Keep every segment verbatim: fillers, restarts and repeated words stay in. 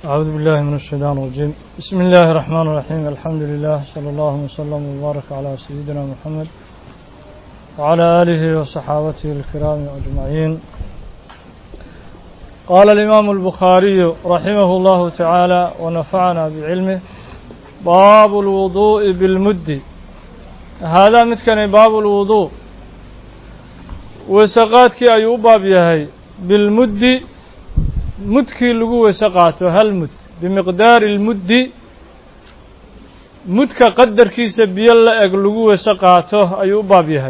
أعوذ بالله من الشيطان الرجيم. بسم الله الرحمن الرحيم. الحمد لله صلى الله وسلم وبارك على سيدنا محمد وعلى آله وصحابته الكرام أجمعين. قال الإمام البخاري رحمه الله تعالى ونفعنا بعلمه: باب الوضوء بالمد. هذا متكن باب الوضوء وسقاتك أيوب باب يهي بالمد مدكي لغو وسقاته هل مد بمقدار المد مدك قدر كيس بيلا لغو وسقاته أيوب باب يهي.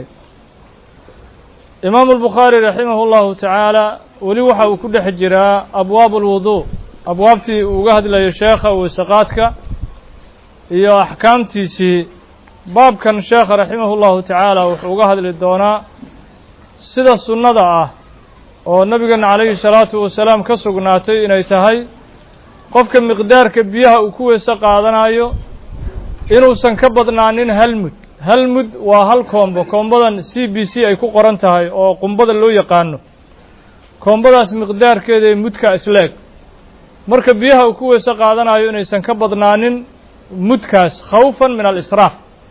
إمام البخاري رحمه الله تعالى ولي وحا وكل حجراء أبواب الوضوء أبوابتي وقهد لي شيخ وسقاتك هي أحكامتي سي باب كان شيخ رحمه الله تعالى وقهد للدوناء سيدة السنة oo nabigeena calayhi salaatu wasalaam ka sugnaatay inay tahay qofka miqdaarka biyaha uu ku weesa qaadanayo inuusan ka badnaanin hal mud hal mud waa hal koombo koombadan c b c ay ku qoran tahay oo qumbada loo yaqaano koombadaas miqdaarkeeda ee mudka isleeg marka biyaha uu ku weesa qaadanayo inaysan ka badnaanin mudkaas khawfan min al-israaf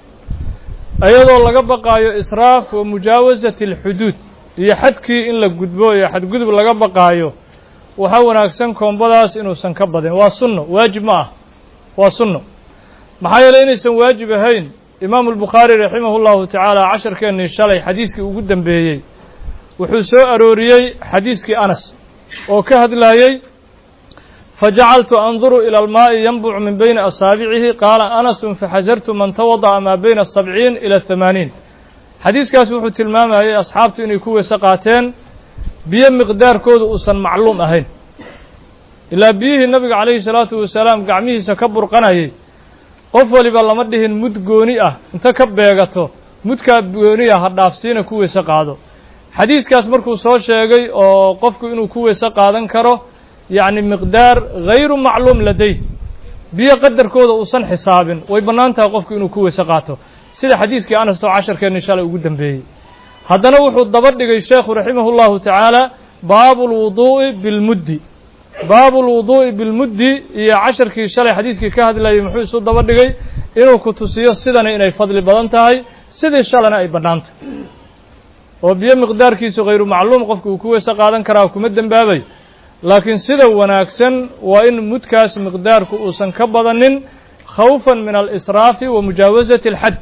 ayadoo laga baqaayo israaf wa mujaawazati al-xuduud iyo xadkii in la gudbo iyo xadgudub laga baqaayo waxa wanaagsan koombadaas inuusan ka badin waa sunno waajib ma ah waa sunno maxaa yeelay inaysan waajib ahayn imaam al-Bukhari rahimahullahu ta'ala casharkeennii shalay xadiiskii ugu dambeeyay wuxuu soo arooriyay xadiiskii Anas oo ka hadlayay fajacaltu anzuru ila al-maa'i yanbu' min bayna asaabi'ihi qaala Anas fahazartu man tawada'a ma bayna as-sab'iin ila ath-thamaaniin xadiiskaas wuxuu tilmaamayay asxaabtu inay ku weesa qaateen biyo miqdaarkoodu uusan macluum ahayn ilaa biyihii nabiga calayhi salaatu wasalaam gacmihiisa ka burqanayay qof waliba lama dhihin mud gooni ah inta ka beegato mudkaa gooni ah ha dhaafsiina ku weesa qaado xadiiskaas markuu soo sheegay oo qofku inuu ku weesa qaadan karo yacni miqdaar hayru macluum laday biyo qadarkooda uusan xisaabin way bannaan tahay qofku inuu ku weesa qaato sida xadiiskii Anas oo casharkeennii shalay ugu dambeeyay haddana wuxuu daba dhigay sheekhu raximahullahu tacaala baabul wuduu'i bilmuddi baabul wuduu'i bilmuddi iyo casharkii shalay xadiiskii ka hadlayay muxuu isu daba dhigay inuu ku tusiyo sidana inay fadli badan tahay sidii shalana ay bannaanta oo biyo miqdaarkiisu hayru macluum qofku uu ku weesa qaadan karaa kuma dembaabay laakiin sida wanaagsan waa in mudkaas miqdaarku uusan ka badanin khawfan min al-israafi wa mujaawazati al-xad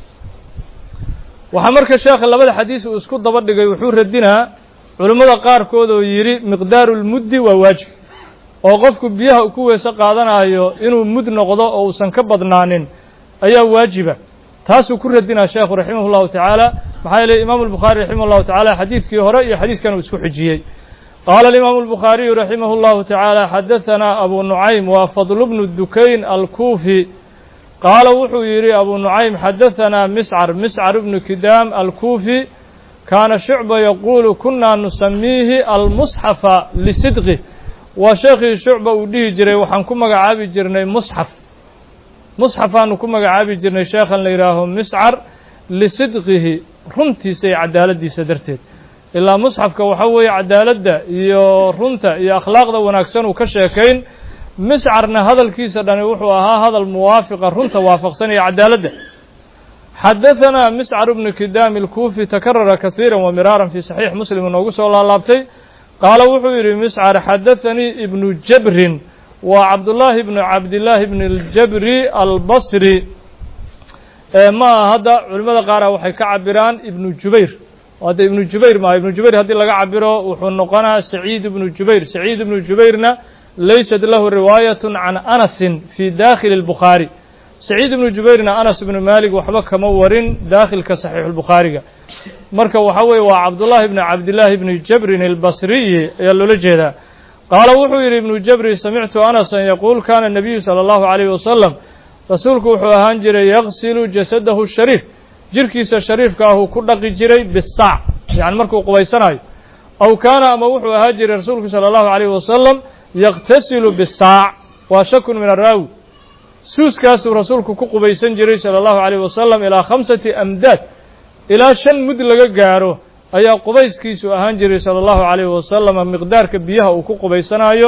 waxaa marka sheekha labada xadiis uu isku daba dhigay wuxuu radinaa culimmada qaarkood oo yidhi miqdaarulmuddi waa waajib oo qofku biyaha ku weesa qaadanayo inuu mud noqdo oo uusan ka badnaanin ayaa waajiba taasuu ku radinaa sheekhu raximahullahu tacaala maxaa yeelay imaamu albukhaari raximahullahu tacaala xadiidkii hore iyo xadiiskan uu isku xijiyey qaala alimaamu albukhaariyu raximahullahu tacaala xadahanaa abu nucaym waa fadlu bnu dukayn alkuufi qaala wuxuu yidhi abu nucaym xadahanaa miscar miscar ibnu kidaam alkuufi kaana shucba yaquulu kunaa nusamiihi almusxafa lisidqi waa sheekhii shucba uu dhihi jiray waxaan ku magacaabi jirnay musxaf musxafaanu ku magacaabi jirnay sheekhan la yidhaaho miscar lisidqihi runtiisa iyo cadaaladdiisa darteed ilaa musxafka waxa weeye cadaaladda iyo runta iyo akhlaaqda wanaagsan uu ka sheekayn miscarna hadalkiisa dhani wuxuu ahaa hadal muwaafiqa runta waafaqsan iyo cadaaladda xadahanaa miscar ibnu kidaam alkuufi takarara kahiiran wa miraaran fii saxiix muslim inoogu soo laalaabtay qaala wuxuu yidhi miscar xadathanii ibnu jabrin waa cabdullaahi ibnu cabdillaahi ibni aljabri albasri ma aha hadda culimmada qaara waxay ka cabiraan ibnu jubayr hadda ibnu jubayr maaha ibnu jubayr haddii laga cabiro wuxuu noqonaa saciid ibnu jubayr saciid ibnu jubayrna laysat lahu riwaayatun can anasin fii daakhili albukhaari saciid ibnu jubayrna anas ibnu maalik waxba kama warin daakhilka saxiixulbukhaariga marka waxa weeye waa cabdullaahi ibni cabdillaahi ibni jabrin albasriyi ayaa loola jeedaa qaala wuxuu yidhi ibnu jabri samictu anasan yaquul kaana nabiyu sala allahu calayhi wasalam rasuulku wuxuu ahaan jiray yaqsilu jasadahu shariif jirkiisa shariifka ah uu ku dhaqi jiray bisaac yani markuu qubaysanayo aw kaana ama wuxuu ahaa jiray rasuulku sala allahu calayhi wasalam yaqtasilu bisaac waa shakun min araawi suuskaasuu rasuulku ku qubaysan jiray sala allahu calayhi wasalam ilaa khamsati amdaad ilaa shan mud laga gaaro ayaa qubayskiisu ahaan jiray sala allahu calayhi wasalam miqdaarka biyaha uu ku qubaysanayo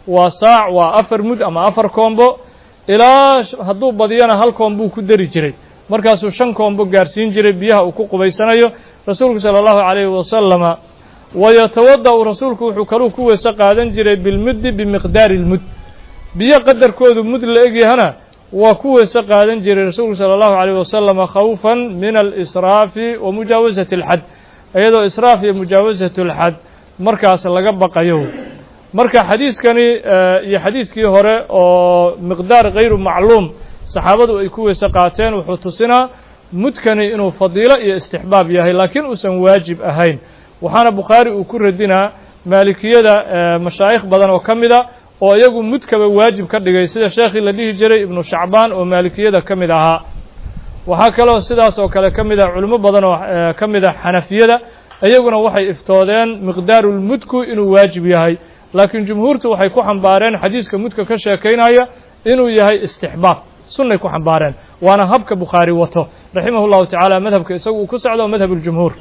waa saac waa afar mud ama afar koombo ilaa hadduu badiyana hal koombuu ku dari jiray markaasuu shan koombo gaarsiin jiray biyaha uu ku qubaysanayo rasuulku sala allahu calayhi wasalama wayatawada'u rasuulku wuxuu kaluu ku weyse qaadan jiray bilmuddi bimiqdaari lmud biyo qadarkoodu mud la egyahana waa ku weyse qaadan jiray rasuulku sala allahu calayh wasalama khawfan min alisraafi wa mujaawasati alxad iyadoo israaf iyo mujaawasatu alxad markaas laga baqayo marka xadiiskani iyo xadiiskii hore oo miqdaar hayru macluum saxaabadu ay ku weyse qaateen wuxuu tusinaa mudkani inuu fadiilo iyo istixbaab yahay laakiin uusan waajib ahayn waxaana bukhaari uu ku radinaa maalikiyada mashaayikh badan oo ka mida oo iyagu mudkaba waajib ka dhigay sida sheekhii la dhihi jiray ibnu shacbaan oo maalikiyada ka mid ahaa waxaa kaloo sidaas oo kale ka mid ah culimo badan oo ka mid ah xanafiyada iyaguna waxay iftoodeen miqdaarulmudku inuu waajib yahay laakiin jumhuurtu waxay ku xambaareen xadiiska mudka ka sheekaynaya inuu yahay istixbaab sunnay ku xambaareen waana habka bukhaari wato raximahu llahu tacaala madhabka isagu uu ku socdo madhab اljumhuur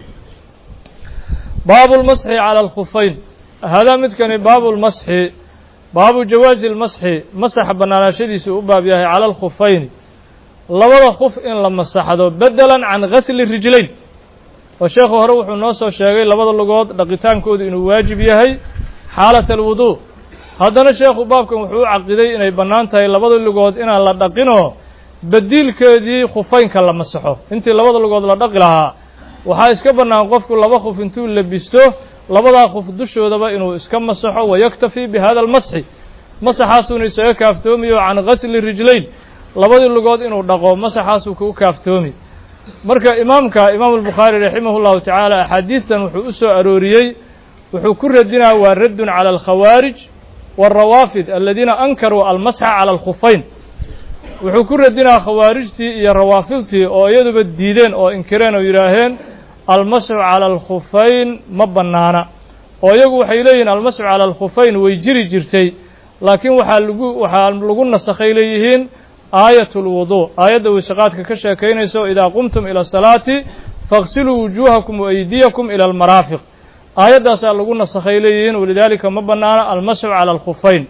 baabu lmasxi cala alkhufayn haadaa midkani baabu lmasxi baabu jawaazi lmasxi masaxa bannaanaashadiisu u baab yahay cala alkhufayni labada khuf in la masaxdo bedelan can gasli rijlayn oo sheekhu hore wuxuu noo soo sheegay labada lugood dhaqitaankoodu inuu waajib yahay xaalat alwuduu haddana sheekhu baabkan wuxuu u caqiday inay bannaan tahay labada lugood inaan la dhaqinoo badiilkeedii khufaynka la masaxo intii labada lugood la dhaqi lahaa waxaa iska bannaan qofku laba khuf intuu labisto labadaa khuf dushoodaba inuu iska masaxo wayaktafi bi hada almasxi masaxaasuuna isaga kaaftoomiyo can gasli rijlayn labadii lugood inuu dhaqo masaxaasuu kugu kaaftoomi marka imaamka imaamu albukhaari raximah llahu tacaala axaadiistan wuxuu u soo arooriyey wuxuu ku radinaa waa raddun cala alkhawaarij waalrawaafid aladiina ankaruu almasxa cala alkhufayn wuxuu ku radinaa khawaarijtii iyo rawaafidtii oo iyaduba diideen oo inkireen oo yidhaaheen almasxu cala alkhufayn ma bannaana oo iyagu waxay leeyihiin almasxu cala alkhufayn way jiri jirtay laakiin waxaa lagu waxaa lagu nasakhay leeyihiin aayat lwuduu aayadda weysaqaadka ka sheekaynayso idaa qumtum ila asalaati faغsiluu wujuuhakum waaydiyakum ila almaraafiq aayaddaasaa lagu nasakhay leeyihiin walidaalika ma bannaana almasxu cala alkhufayn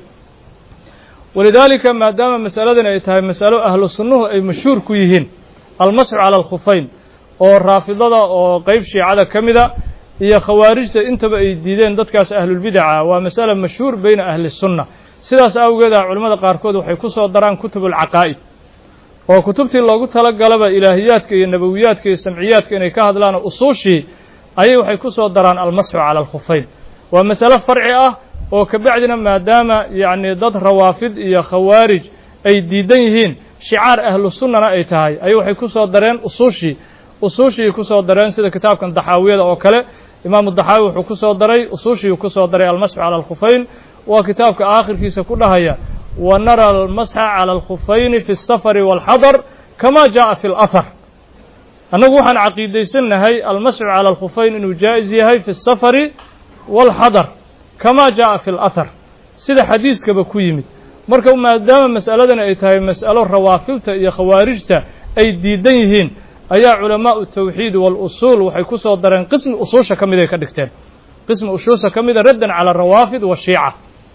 walidaalika maadaama masaladan ay tahay masalo ahlu sunnuhu ay mashhuur ku yihiin almasxu cala alkhufayn oo raafidada oo qeyb shiicada ka mida iyo khawaarijta intaba ay diideen dadkaas ahlulbidaca waa masala mashhuur bayna ahli sunna sidaas awgeeda culimmada qaarkood waxay ku soo daraan kutub alcaqaa'id oo kutubtii loogu talagalaba ilaahiyaadka iyo nabawiyaadka iyo samciyaadka inay ka hadlaan usuushii ayay waxay ku soo daraan almasxu cala alkhufayn waa masalo farci ah oo kabacdina maadaama yacni dad rawaafid iyo khawaarij ay diidan yihiin shicaar ahlu sunnana ay tahay ayay waxay ku soo dareen usuushii usuushii ku soo dareen sida kitaabkan daxaawiyada oo kale imaamu daxaawi wuxuu ku soo daray usuushii ku soo daray almasxu cala alkhufayn waa kitaabka aakhirkiisa ku dhahaya wa nara almasxa cala alkhufayni fi الsafari wاlxadar kama jaءa fi اlahar annagu waxaan caqiidaysannahay almasxu cala alkhufayn inuu jaa-is yahay fi الsafari wاlxadar kama jaءa fi اlahar sida xadiiskaba ku yimid marka maadaama mas'aladani ay tahay mas'alo rawaafilta iyo khawaarijta ay diidan yihiin ayaa culamaau tawxiid walusuul waxay ku soo dareen qismi usuusha ka mid ay ka dhigteen qismi usuusha ka mida raddan cala arawaafid washiica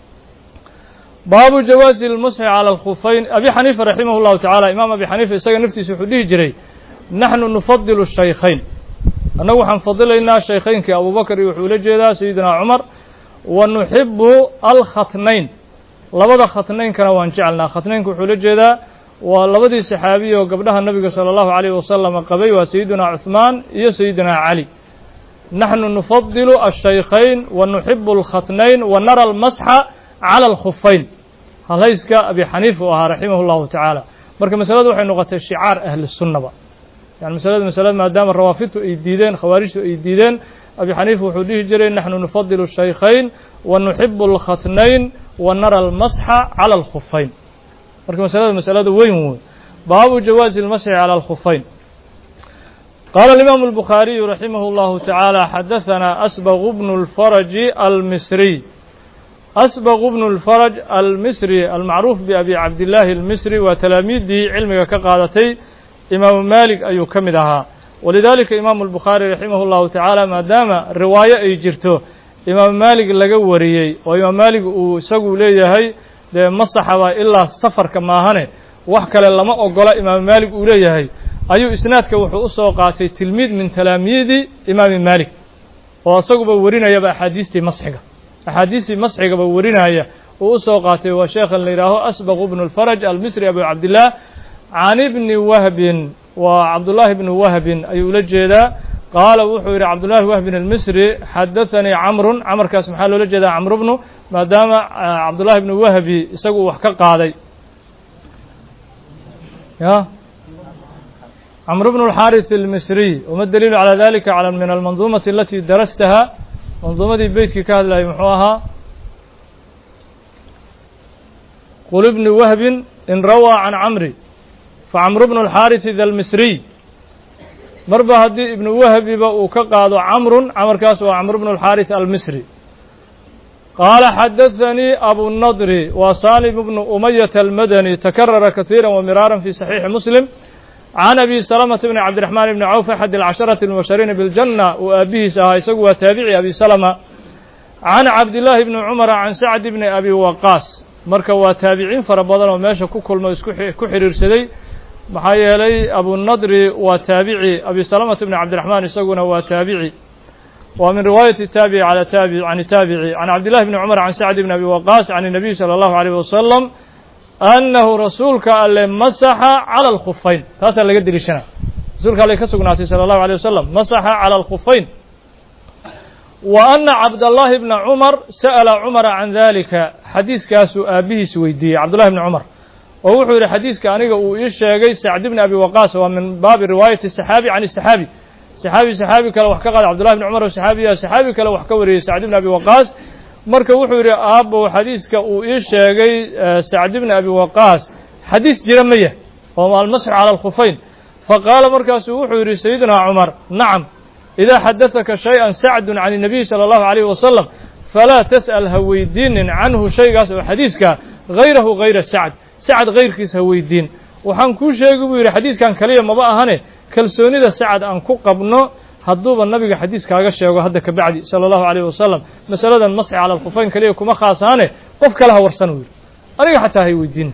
baabu jawaazi lmasxi cala alkhufayn abi xaniifa raximah llahu tacaala imaam abi xaniifa isaga naftiisa wuxuu dhihi jiray naxnu nufadilu shaykhayn annagu waxaan fadilaynaa shaykhaynkii abubakar iyo wuxuu ula jeedaa sayidina cumar wa nuxibu alkhatnayn labada khatnaynkana waan jecelnaa khatnaynka wuxuu la jeedaa waa labadii saxaabiy oo gabdhaha nabiga sala allahu calayh wasalam qabay waa sayidina cuhmaan iyo sayidina cali naxnu nufadilu ashaykhayn wa nuxibu alkhatnayn wa nara almasxa cala alkhufayn halayska abi xaniifa u ahaa raximah llahu tacaala marka masaladu waxay noqotay shicaar ahli sunnaba yani masalada masalada maadaama rawaafidtu ay diideen khawaarijtu ay diideen abi xaniifa wuxuu dhihi jiray naxnu nufadilu shaykhayn wa nuxibu alkhatnayn wa nara almasxa cala alkhufayn marka masalada masalada weyn wey baabu jawaazi almasxi cala alkhufayn qaala alimaamu albukhaariyu raximah llahu tacaala xadahanaa asbaqu bnu lfaraji almisriy asbaqu bnu lfaraj almisri almacruuf biabi cabdillaahi almisri waa talaamiiddii cilmiga ka qaadatay imaamu maalik ayuu ka mid ahaa walidaalika imaamu albukhaari raximah llahu tacaala maadaama riwaayo ay jirto imaam maalik laga wariyey oo imaam maalik uu isagu leeyahay dee masaxaba ilaa safarka maahane wax kale lama ogola imaam maalik uu leeyahay ayuu isnaadka wuxuu u soo qaatay tilmiid min talaamiidi imaami maalik oo isaguba warinayaba axaadiistii masxiga axaadiistii masxigaba warinaya uu u soo qaatay waa sheekhan la yidhaaho asbaq ibnu lfaraj almisri abu cabdillaah can ibni wahbin waa cabdullaahi ibni wahbin ayuu ula jeedaa qaala wuxuu yidhi cabdullaahi wahbin almisri xadathanii camrun camarkaas maxaa loola jeedaa camru bnu maadaama cabdullahi ibni wahbi isagu wax ka qaaday ya camru bnu alxaarith almisriy wama daliilu calaa dalika cala min almanduumati alatii darastaha manduumadii beytkii ka hadlayay muxuu ahaa qul ibni wahbin in rawaa can camri facamru bnu alxaarisi da almisriy marba haddii ibnu wahbiba uu ka qaado camrun camarkaas waa camru bnu alxaaris almisri qaala xadathanii abunadri waa salim bnu umayata almadani takarara kahiira wamiraaran fi saxiixi muslim can abi salamata bni cabdiraxmaan bni cawf axad alcasharati almubashariina biاljanna uu aabihiis ahaa isagu waa taabici abi salama can cabdillaahi bni cumara can sacdi bni abi waqaas marka waa taabiciin fara badan oo meesha ku kulmo isku ku xidhiirsaday maxaa yeelay abunadri waa taabici abi salamata bni cabdiraxmaan isaguna waa taabici waa min riwaayati taabici cala taabici can taabici can cabdillahi bni cumar can sacdi bni abi waqaas can الnabiy salى allahu alayh wasalam annahu rasuulka alle masaxa cala alkhufayn taasaa laga deliishana rasuulka alle ka sugnaatay salى allahu alيه wasalam masaxa cala alkhufayn wa ana cabdallaahi bna cumar sa'ala cumara can dalika xadiiskaasuu aabihiis weydiiyey cabdullahi bni cumar oo wuxuu yidhi xadiiska aniga uu ii sheegay sacd bni abi waqaas waa min baabi riwaayati saxaabi can saxaabi saxaabi saxaabi kale wax ka qaada cabdullahi bni cumar oo saxaabiya saxaabi kale wax ka wariyey sacd bni abi waqaas marka wuxuu yidhi aabbow xadiiska uu ii sheegay sacd bni abi waqaas xadiis jira ma yah oo almasx cala alkhufayn faqaala markaasuu wuxuu yidhi sayidina cumar nacam idaa xadaثaka shay-an sacdu can الnabiy salى allahu alayh wasalam falaa tas'al ha weydiinin canhu shaygaas oo xadiiska hayrahu hayra sacd sacad hayrkiis ha weydiin waxaan kuu sheegi buu yidhi xadiiskan kaliya maba ahane kalsoonida sacad aan ku qabno hadduuba nabiga xadiis kaaga sheego hadda ka bacdi salى allahu alayh wasalam masaladan masxi cala alkhufayn kaliya kuma khaas ahane qof kale ha warsan uu yidhi aniga xataa hay weydiin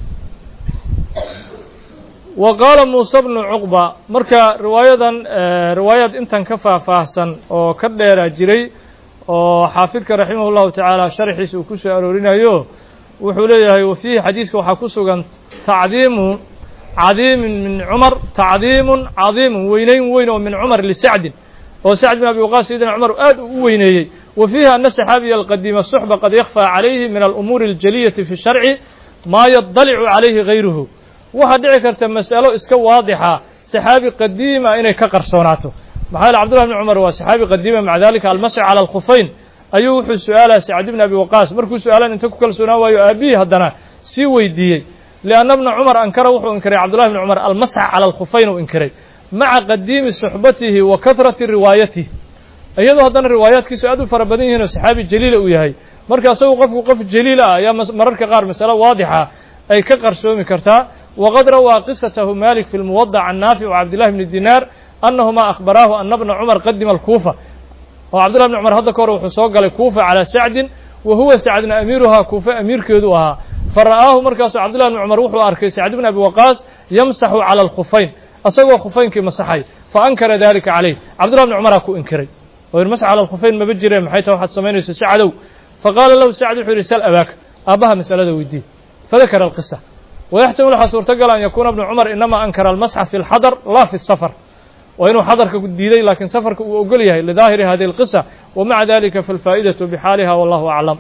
wa qaala muuse bnu cuqba marka riwaayadan riwaayaad intan ka faahfaahsan oo ka dheera jiray oo xaafidka raximah llahu tacaala sharxiisa uu ku soo aroorinayo wuxuu leeyahay wa fiihi xadiiska waxaa ku sugan tacdiimu cadiimin min cumar tacdiimun cadiimun weynayn weyn oo min cumar lisacdin oo sacd bin abi waqaas sayidina cumar aad u weyneeyey wa fiihi ana saxaabiya alqadiima suxba qad yakfaa calayhi min alumuuri aljaliyati fi sharci maa yadalicu calayhi gayruhu waxaa dhici karta mas'alo iska waadixa saxaabi qadiima inay ka qarsoonaato maxaa yeele cabdullahi bni cumar waa saxaabi qadiima maca dalika almasx cala alkhufayn ayuu wuxuu su-aalaya sacd bni abi waqaas markuu su-aalan inta ku kalsoonaan waayo aabihii haddana sii weydiiyey lianna bna cumar ankara wuxuu inkiray cabdullahi bni cumar almasxa cala alkhufayn uu inkiray maca qadiimi suxbatihi wa kahrati riwaayatihi iyadoo haddana riwaayaadkiisu aad u fara badan yihiin oo saxaabi jaliila uu yahay marka isagu qofku qof jaliila ah ayaa mararka qaar masalo waadixa ay ka qarsoomi kartaa waqad rawaa qisatahu malik fi lmuwadac can naafic wa cabdillahi bni dinaar annahumaa akhbaraahu ana bna cumar qadima alkuufa oo cabdullahi bni cumar hadda ka hor wuxuu soo galay kuufa calaa sacdin wa huwa sacdna amiiruhaa kuufa amiirkeedu ahaa fara'aahu markaasuu cabdullahi bni cumar wuxuu arkay sacd bni abi waqaas yamsaxu cala alkhufayn asagoo khufaynkii masaxay fa ankara dalika calayh cabdullahi bni cumaraa ku inkiray oo yidhi masx cala alkhufayn maba jireen maxay tahay waxaad samaynayso sacdow faqaala lahu sacd wuxuu yidhi sal abaaka aabbaha masalada weydii fadakara alqisa wayaxtamil waxaa suurtagala an yakuuna bnu cumar inama ankara almasxa fi lxadar laa fi safar waa inuu xadarka diiday laakiin safarka uu ogol yahay lidaahiri hadihi alqisa wa maca dalika falfaa'idatu bixaaliha wallahu aclam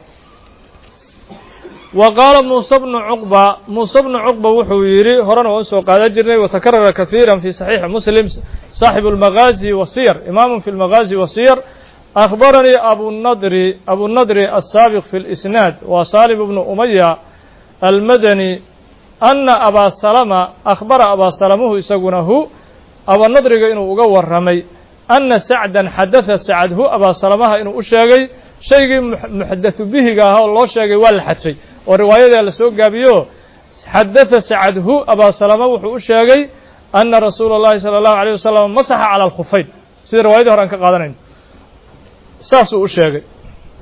wa qaala muuse bnu cuqba muuse bnu cuqba wuxuu yidhi horena waan usoo qaadan jirnay watakarara kahiira fi saxiixi muslim saaxibu almagaazi wasiyar imaamun fi lmagaazi wasiyar akhbaranii abunadri abunadri asaabiq fi lisnaad waa saalim bnu umaya almadani ana abaa salama akhbara abaa salamuhu isaguna hu abanadriga inuu uga warramay ana sacdan xadatha sacad hu abaa salamaha inuu u sheegay shaygii muxdathu bihiga ahaa oo loo sheegay waa la xadfay oo riwaayadaa la soo gaabiyo xadatha sacad hu abaa salama wuxuu u sheegay ana rasuula اllahi salى اllahu alيه wasalam masaxa cala alkhufayn sida riwaayadii hore aan ka qaadanayno saasuu u sheegay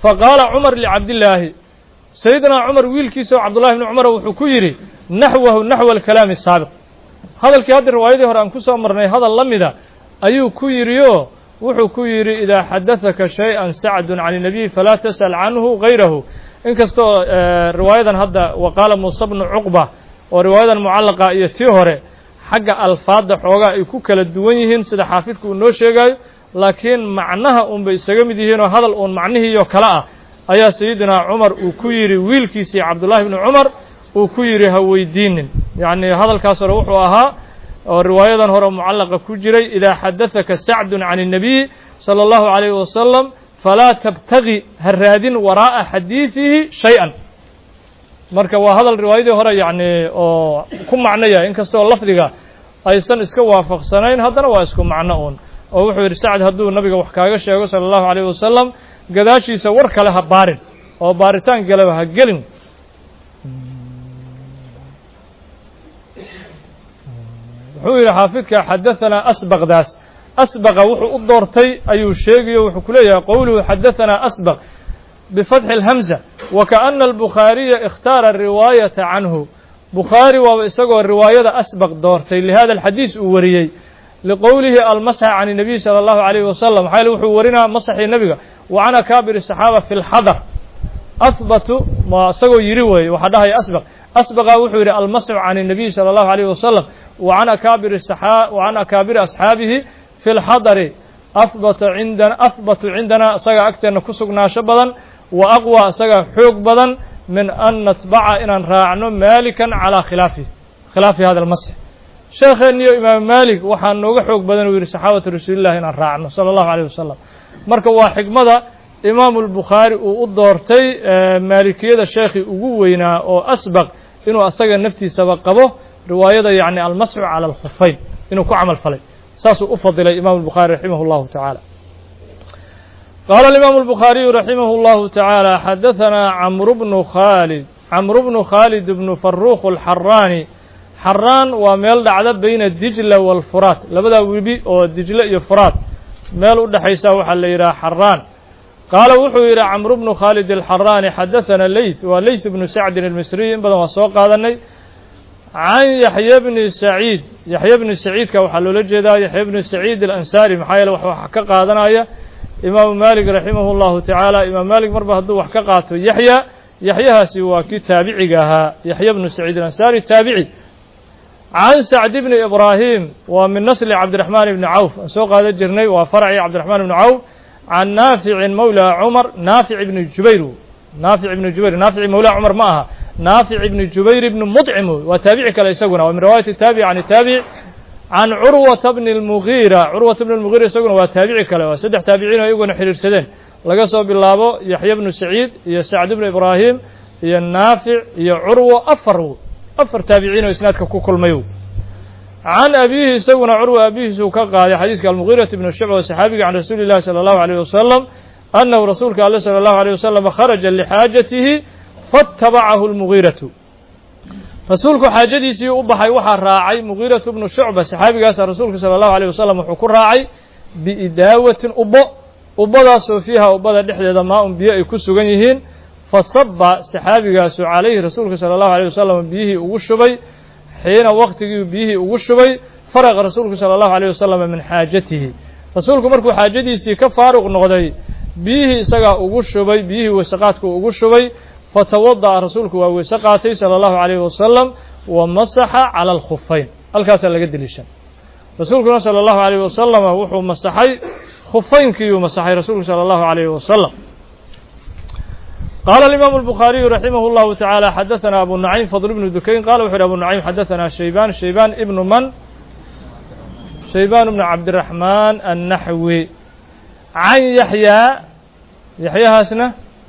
faqaala cumar licabdillaahi sayidina cumar wiilkiisa oo cabdullahi bni cumar wuxuu ku yidhi naxwahu naxwa alkalaami asaabiq hadalkii hadda riwaayadii hore aan ku soo marnay hadal la mida ayuu ku yidhi oo wuxuu ku yidhi idaa xadaثaka shay-an sacdun can الnabiy falaa tasأl canhu gayrahu inkastoo riwaayadan hadda waqaala muusa bnu cuqba oo riwaayadan mucallaqa iyo tii hore xagga alfaadda xoogaa ay ku kala duwan yihiin sida xaafidku uu noo sheegayo laakiin macnaha uun bay isaga mid yihiin oo hadal uun macnihiiyo kale ah ayaa sayidina cumar uu ku yidhi wiilkiisii cabdullaahi bni cumar uu ku yidhi ha weydiinin yacni hadalkaas hore wuxuu ahaa oo riwaayadan hore mucallaqa ku jiray idaa xadaثaka sacdun can الnabiy salى اllahu عalayhi wasalam falaa tabtagi ha raadin waraa'a xadiiثihi shay-an marka waa hadal riwaayadii hore yacni oo ku macnaya inkastoo lafdiga aysan iska waafaqsanayn haddana waa isku macno uun oo wuxuu yidhi sacd hadduu nabiga wax kaaga sheego salى اllahu عalayh wasalam gadaashiisa war kale ha baarin oo baaritaan galeba ha gelin wuxuu yidhi xaafidka xadaثanaa asbaqdaas asbaqa wuxuu u doortay ayuu sheegayo wuxuu ku leeyahay qowluhu xadaثanaa asbaq bifatxi اlhamza wakaأna albukhaariya ikhtaara riwaayata canhu bukhaari waaba isagoo riwaayada asbaq doortay lihada alxadiis uu wariyey liqowlihi almasxa can الnabiy salى اllahu عalayhi wasalam maxaa yele wuxuu warinaa masaxii nebiga wa can akaabir الصaxaaba fi اlxadar ahbatu ma isagoo yidhi weeye waxaa dhahaya asbaq asbaqa wuxuu yidhi almasxu can الnabiy salى اllahu عalayh wasalam وعن أكابر الصحا وعن أكابر أصحابه في الحضر أثبت عندنا أثبت عندنا سجى أكتر كسقنا شبدا وأقوى سجى حوق بدن من أن نتبع إن راعنا مالكا على خلافه خلاف هذا المسح شيخ إمام مالك وحن نوجح حوق بدن وير صحابة رسول الله إن راعنا صلى الله عليه وسلم مركب واحد ماذا إمام البخاري ودورتي مالكية الشيخ وجوينا أو أسبق إنه أسجى نفتي سبقه riwaayada yacni almasxu cala alkhufayn inuu ku camal falay saasuu u fadilay imaamu الbukhaari raximah اllahu tacaala qaala alimaamu الbukhaariyu raximah اllahu tacaala xadaثanaa camru bnu khaalid camru bnu khaalid bnu faruuq alxaraani xaraan waa meel dhacda bayna dijla wاlfuraat labadaa webi oo dijle iyo furaat meel u dhexaysa waxaa la yidhaha xaraan qaala wuxuu yidhi camru bnu khaalid alxaraani xadaثana leyth waa leyth bnu sacdin almisriy in badan waa soo qaadanay can yaxya bni saciid yaxya bni saciidka waxaa loola jeedaa yaxya bni saciid alansaari maxaa yeele wax wax ka qaadanaya imaamu maalik raximah اllahu tacaala imaam maalik marba hadduu wax ka qaato yaxya yaxyahaasi waa kii taabiciga ahaa yaxya bnu saciid alansaari taabici can sacd bni ibraahim waa min nasli cabdiraxmaan ibni cawf aan soo qaadan jirnay waa farci cabdiraxmaan ibni cawf can naaficin mawla cumar naafic ibni jubayr naafic ibni jubayr naafici mawla cumar ma aha naafic ibni jubayr ibni mudcim waa taabici kale isaguna waa min riwaayati taabic can taabic can curwata bni اlmugiira curwata bni اlmugiira isaguna waa taabici kale waa saddex taabiciin oo iyaguna xidhiirsadeen laga soo bilaabo yaxya bnu saciid iyo sacd bnu ibraahim iyo naafic iyo curwo afar afar taabiciin oo isnaadka ku kulmay can abiihi isaguna curwa abihiisuu ka qaaday xadiiska almugiirati bnu shucba saxaabiga can rasuuli اllahi salى اllahu عalيه wasalam annahu rasuulka alle salى اllahu عalيه wasalam kharaja lixaajatihi faatabacahu اlmugiiratu rasuulku xaajadiisii u baxay waxaa raacay mugiiratu bnu shucba saxaabigaasa rasuulku salى اllahu عalيه wasalam wuxuu ku raacay biidaawatin ubbo ubbadaasoo fiiha ubbada dhexdeeda maa-un biyo ay ku sugan yihiin fasaba saxaabigaasu calayhi rasuulku salى اllahu عalيه wasalam biyihii ugu shubay xiina waqtigii biyihii ugu shubay faraqa rasuulku salى اllahu عalيه wasalam min xaajatihi rasuulku markuu xaajadiisii ka faaruq noqday biyihii isagaa ugu shubay biyihii weysaqaadku ugu shubay fatawada'a rasuulku waa weyse qaatay salى اllahu عalayhi wasalam wa masaxa calى alkhufayn halkaasaa laga deliishan rasuulkuna salى اllahu عalayh wasalama wuxuu masaxay khufaynkiyuu masaxay rasuulku salى اllahu عalayh wasalam qaala alimaamu الbukhaariyu raximah اllahu taعaalى xadaثana abu nucaym fadl ibnu dukayn qala wuxu yhi abu nucaym xadaثana shaybaan shaybaan ibnu man shaybaan ibnu cabdiraxmaan annaxwi can yaxyaa yaxyahaasna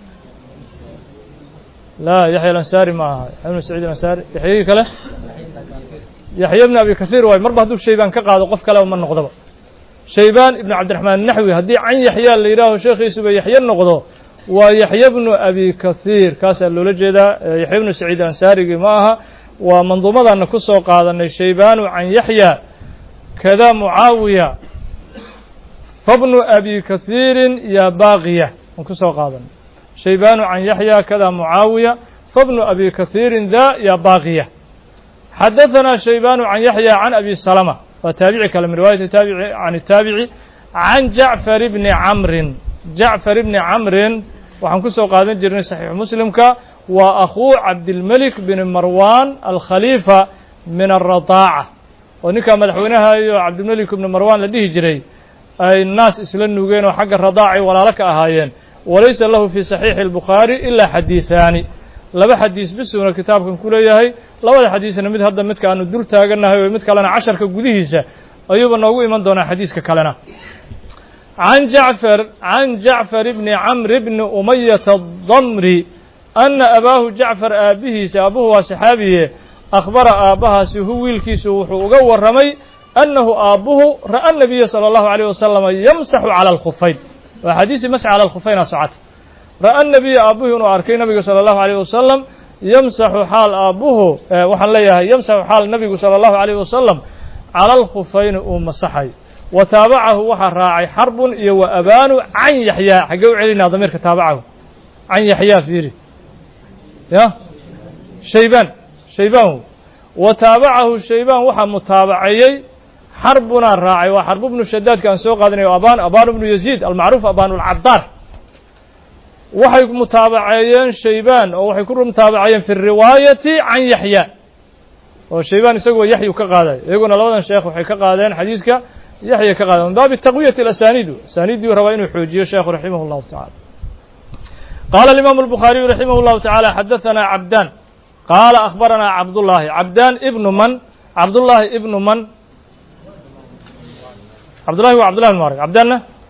laa yaxya alansaari ma aha yaxya bnu saciid alansaari yaxyagii kale yaxya bni abi kahiir waay marba hadduu shaybaan ka qaado qof kale ma noqdoba shaybaan ibnu cabdiraxmaan naxwi haddii can yaxyaa la yidhaaho sheekhiisuba yaxya noqdo waa yaxya bnu abi kahiir kaasaa loola jeedaa yaxya bnu saciid ansaarigii ma aha waa manduumadana ku soo qaadanay shaybaanu can yaxya kada mucaawiya fabnu abi kahiirin ya baaqiya aan ku soo qaadanay شيبان عن يحيى كذا معاوية فابن أبي كثير ذا يا باغية حدثنا شيبان عن يحيى عن أبي سلمة فتابعي كلام رواية التابعي عن التابعي عن جعفر بن عمرو جعفر بن عمرو وحنكسو قادن جرني صحيح مسلم كا وأخو عبد الملك بن مروان الخليفة من الرضاعة ونكا مدحونها عبد الملك بن مروان لديه جري أي الناس إسلنوغين وحق الرضاعي ولا لك أهايين وليس له في صحيح البخاري إلا حديثان لبا حديث بس من الكتاب كان كليهي لبا حديث مid hadda midka aanu dul taaganahay mid kalena casharka gudihiisa ayuuba noogu iman doonaa xadiiska kalena عن جعفر عن جعفر بن عمرو بن أمية الضمري أن أباه جعفر آبه سأبوه وصحابيه أخبر آبها سهو الكيس وقور رمي أنه آبه رأى النبي صلى الله عليه وسلم يمسح على الخفين وحديث مسح على الخفين سعته رأى النبي آبه وأركي النبي صلى الله عليه وسلم يمسح حال آبه وحن ليها يمسح حال النبي صلى الله عليه وسلم على الخفين ومسحي وتابعه وحن راعي حرب وأبان عن يحيى حقو علينا ضمير كتابعه عن يحيى فيري يا شيبان شيبان وتابعه شيبان وحن متابعي حربنا الراعي وحرب بن شداد كان سوق هذا وأبان أبان بن يزيد المعروف أبان العبدار وحي متابعين شيبان أو وحي كل متابعين في الرواية عن يحيى وشيبان يسوي يحيى كقاضي يقولون لولا الشيخ وحي كقاضين حديثك يحيى كقاضي من باب التقوية الأسانيد أسانيد روائن حجية الشيخ رحمه الله تعالى قال الإمام البخاري رحمه الله تعالى حدثنا عبدان قال أخبرنا عبد الله عبدان ابن من عبد الله ابن من عبد الله وعبد الله المبارك عبدان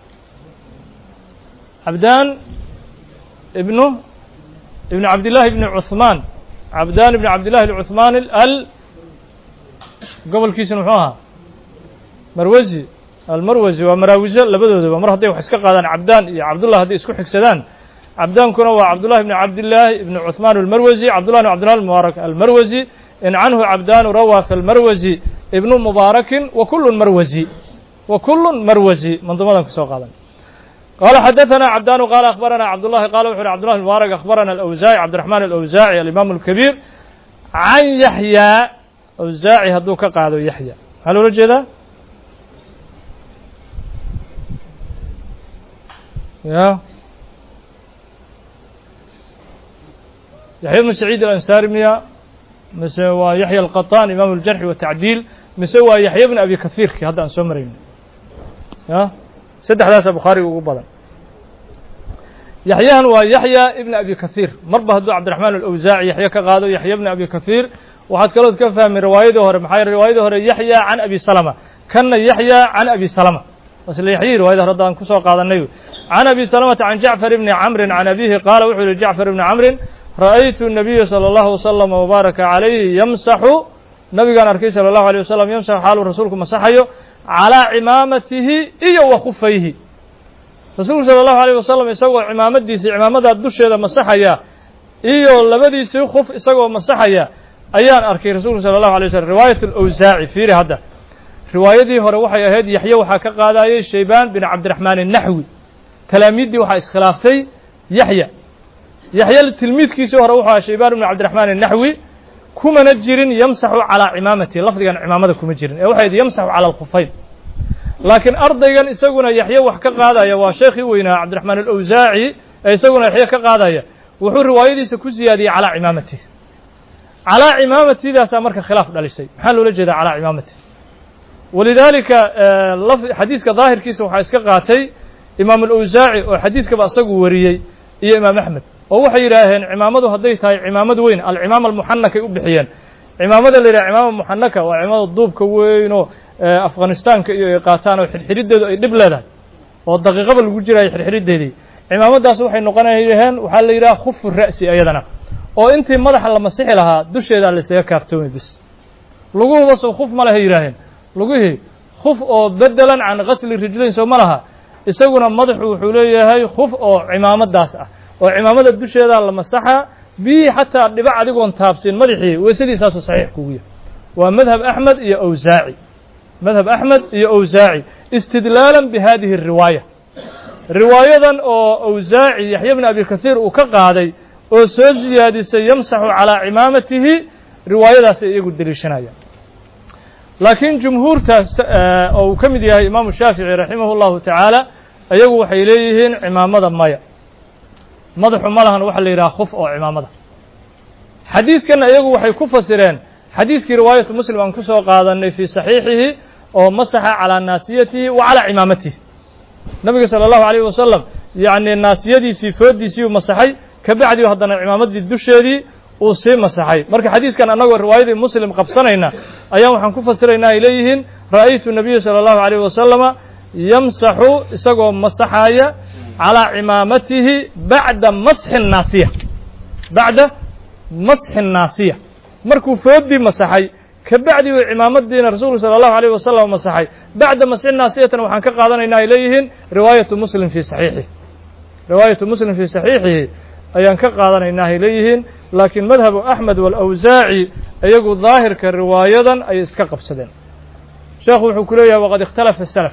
عبدان ابنه ابن عبد الله ابن عثمان عبدان ابن عبد الله العثمان ال قبل كيس نحوها مروزي المروزي ومراوزة لبدو مر هدي وحسك قادان عبدان يا عبد الله هدي اسكو حكسدان عبدان كنا وعبد الله ابن عبد الله ابن عثمان المروزي عبد الله بن عبد الله المبارك المروزي إن عنه عبدان روى في المروزي ابن مبارك وكل مروزي وكل مروزي من ضمن كسوق هذا قال حدثنا عبدان قال أخبرنا عبد الله قال وحر عبد الله المبارك أخبرنا الأوزاعي عبد الرحمن الأوزاعي الإمام الكبير عن يحيى أوزاعي هدوك قالوا يحيى هل رجل يا يحيى بن سعيد الأنصاري ميا مسوى يحيى القطان إمام الجرح والتعديل مسوى يحيى بن أبي كثير هذا أن سمرين يا سد حداث البخاري وقبلا يحيى هو يحيى ابن أبي كثير مربه هدو عبد الرحمن الأوزاعي يحيى كقاضي يحيى ابن أبي كثير وحد كلود كفى من روايته هر محاير روايته هر يحيى عن أبي سلمة كان يحيى عن أبي سلمة بس اللي يحيى روايته رضان كسو قاضي النبي عن أبي سلمة عن جعفر بن عمرو عن أبيه قال وحول جعفر بن عمرو رأيت النبي صلى الله وسلم وبارك عليه يمسح نبي كان أركي صلى الله عليه وسلم يمسح حال رسولكم مسحيه على عمامته إيه وخفيه رسول صلى الله عليه وسلم يسوى عمامته عمامته الدش هذا مسحيه إيه لبدي سيخف يسوى مسحيه أيان أركي رسول صلى الله عليه وسلم رواية الأوزاعي في هذا روايته هو روحي هذه يحيى وحكى قال شيبان بن عبد الرحمن النحوي تلاميذي وحى اسخلافتي يحيى يحيى التلميذ كيسو روحه شيبان بن عبد الرحمن النحوي كما نجرين يمسح على عمامته لفظ كان عمامته كما نجرين أو واحد يمسح على الخفين لكن أرضيا يسوون يحيى وحكى قاضي يا شيخي وين عبد الرحمن الأوزاعي يسوون يحيى كقاضي وحور روايدي سكوزيادي على عمامته على عمامته إذا سامرك خلاف على شيء حلو لجد على عمامته ولذلك لفظ حديث كظاهر كيسو حاسك قاتي إمام الأوزاعي وحديث كبأسق وريي إيه إمام أحمد وهو حيراهن عمامته هديتها عمامة وين العمامة المحنكة يبحيان عمامة اللي عمامة محنكة وعمامة الضوب كوينو أفغانستان قاتان وحرحريد دبلة والدقيقة بالوجرة يحرحريد دي عمامة داس وحي نقنا هيهن وحال يراه خف الرأس أيضنا وأنت مدح لما صحي لها دش هذا اللي سيكافتوني بس لقوه بس خف ما له يراهن لقوه خف أو بدلا عن غسل الرجلين سو ما لها يسوون مدح وحوليه هاي خف أو عمامة داسة وعمامة الدش هذا لما صحى بي حتى اللي بعد يقول تابسين مدحي ويسدي ساسو صحيح كويه ومذهب أحمد يا أوزاعي مذهب أحمد يا أوزاعي استدلالا بهذه الرواية riwaayadan oo awsaaci yaxya bn abi kathiir uu ka qaaday oo soo ziyaadisay yamsaxu calaa cimaamatihi riwaayadaasay iyagu deliishanayaan laakiin jumhuurtaas oo uu ka mid yahay imaamu shaafici raximah اllahu tacaala iyagu waxay leeyihiin cimaamada maya madaxu ma lahan waxa la yidhaha khuf oo cimaamada xadiidkanna iyagu waxay ku fasireen xadiiskii riwaayatu muslim aan ku soo qaadanay fii saxiixihi oo masaxa calaa naasiyatihi wa calaa cimaamatihi nabiga salى اllahu alayh wasalam yacni naasiyadiisii foodiisii uu masaxay ka bacdiu haddana cimaamaddii dusheedii uu sii masaxay marka xadiiskan annagoo riwaayadii muslim qabsanayna ayaan waxaan ku fasiraynaa ay leeyihiin ra'aytu nabiya salى اllahu alayh wasalama yamsaxu isagoo masaxaya calىa cimaamatihi bacda masxi naasiya bacda masxi naasiya markuu foodii masaxay ka bacdi uu cimaamadiina rasuulku salى اllahu alayh wasalam masaxay bacda masxi naasiyatan waxaan ka qaadanaynaa ay leeyihiin riwaayatu muslim fii saxiixihi riwaayatu muslim fii saxiixihi ayaan ka qaadanaynaa ay leeyihiin laakiin madhabu axmed wاlawsaaci iyagu daahirka riwaayadan ayay iska qabsadeen sheekhu wuxuu ku leeyahay waqad ikhtalafa salaf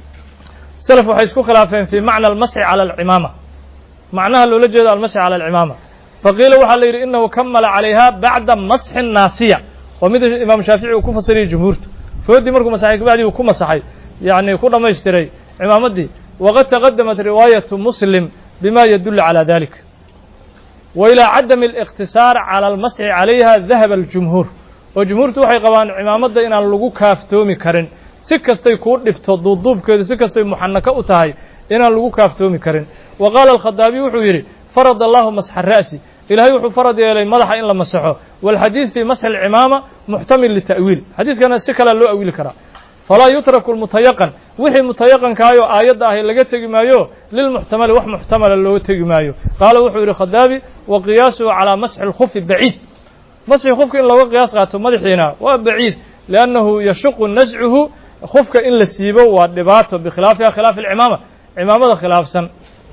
salaf waxay isku khilaafeen fii macna almasxi cala alcimaama macnaha loola jeedo almasxi cala alcimaama faqiila waxaa la yidhi inahu kamala calayha bacda masxi naasiya oo mid imaam shaafici uu ku fasirayay jumhuurtu foodii markuu masaxay kabacdii uu ku masaxay yacni ku dhammaystiray cimaamaddii waqad taqadamat riwaayatu muslim bima yadullu calى dalik wa ilaa cadami اliqtisaar calى almasxi calayha dahaba aljumhuur oo jumhuurtu waxay qabaan cimaamadda inaan lagu kaaftoomi karin si kastay kuu dhibto duubduubkeedu si kastay muxanaka u tahay inaan lagu kaaftoomi karin wa qaala alkhadaabiy wuxuu yidhi farad allahu masxa ra'si ilaahay wuxuu farad yeelay madaxa in la masaxo wاlxadiid fii masxi اlcimaama muxtamil lita'wiil xadiiskana si kalea loo awiili karaa falaa yutraku lmutayaqan wixii mutayaqankaayoo aayadda ahi laga tegi maayo lilmuxtamali wax muxtamala looga tegi maayo qaala wuxuu yidhi khadaabi wa qiyaasuhu calaa masxi اlkhufi baciid masxi khufka in looga qiyaas qaato madaxiina waa baciid liannahu yashuqu nascuhu khufka in la siibo waa dhibaato bikhilaafiha khilaaf alcimaama cimaamada khilaafsan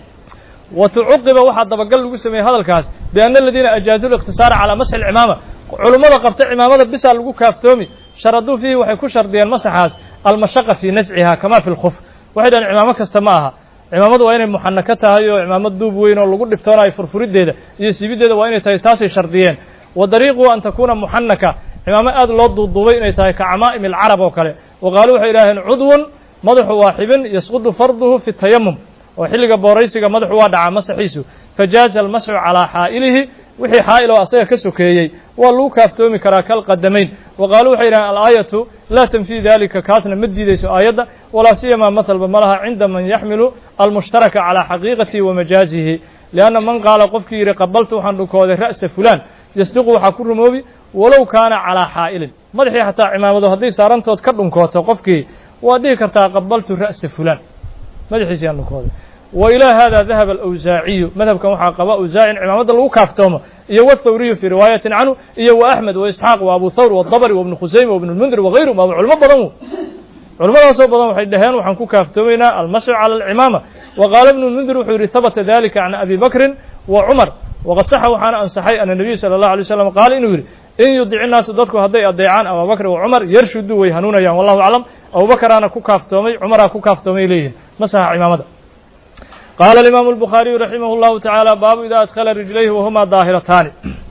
wa tucuqiba waxaa dabagal lagu sameeyey hadalkaas bianna aladiina ajaazu likhtisaara calaa masxi alcimaama culummada qabta cimaamada bisaa lagu kaaftoomi sharaduu fiihi waxay ku shardiyeen masaxaas almashaqa fii nasciha kama fi lkhuf waxay dhahen cimaamo kasta ma aha cimaamadu waa inay muxanaka tahay oo cimaamad duub weyn oo lagu dhibtoonayo furfuriddeeda iyo siibiddeeda waa inay tahay taasay shardiyeen wa dariiquhu an takuuna muxanaka cimaamo aad loo duuduubay inay tahay ka camaa'im alcarab oo kale wa qaaluu waxay idhaaheen cudwun madaxu waa xibin yasqudu farduhu fi tayamum oo xilliga booraysiga madaxu waa dhacaa masaxiisu fajaaza almasxu calaa xaa'ilihi wixii xaa'il oo asaga ka sokeeyey waa lagu kaaftoomi karaa kalqadamayn wa qaaluu waxay idhaheen alaayatu laa tanfii dalika kaasna ma diidayso aayadda walaa siyamaa mahalba ma laha cinda man yaxmilu almushtaraka calaa xaqiiqatihi wa majaazihi lianna man qaala qofkii yidhi qabaltu waxaan dhunkooday ra'sa fulaan yasdiqu waxaa ku rumoobi walow kaana calaa xaa'ilin madaxii xataa cimaamado hadday saarantood ka dhunkooto qofkii waa dhihi kartaa qabaltu ra'sa fulaan madaxiisi aan dhunkooday wa ilaa hada dahaba alawsaaciyu madhabkan waxaa qaba awsaaci in cimaamada lagu kaaftoomo iyo wathawriyu fii riwaayatin canhu iyo wa axmed wa isxaaq wa abu thawr waadabri wa ibnu khusayma wa ibnu lmundir wagayruhum ama culmo badan culimmadaasoo badan waxay dhaheen waxaan ku kaaftoomaynaa almasxu cala alcimaama wa qaala ibnu lmundir wuxuu yidhi habata dalika can abi bakrin wa cumar waqad saxa waxaana ansaxay ana nabiy sala allahu alay waslam qaala inuu yidhi in yudici naasu dadku hadday adeecaan abubakr wa cumar yarshudu way hanuunayaan wallahu aclam abubakaraana ku kaaftoomay cumaraa ku kaaftoomay leeyihin masaxa cimaamada qaala alimaamu albukhaariyu raximah اllahu tacaala baabu idaa adkhala rijlayhi wahumaa daahirataani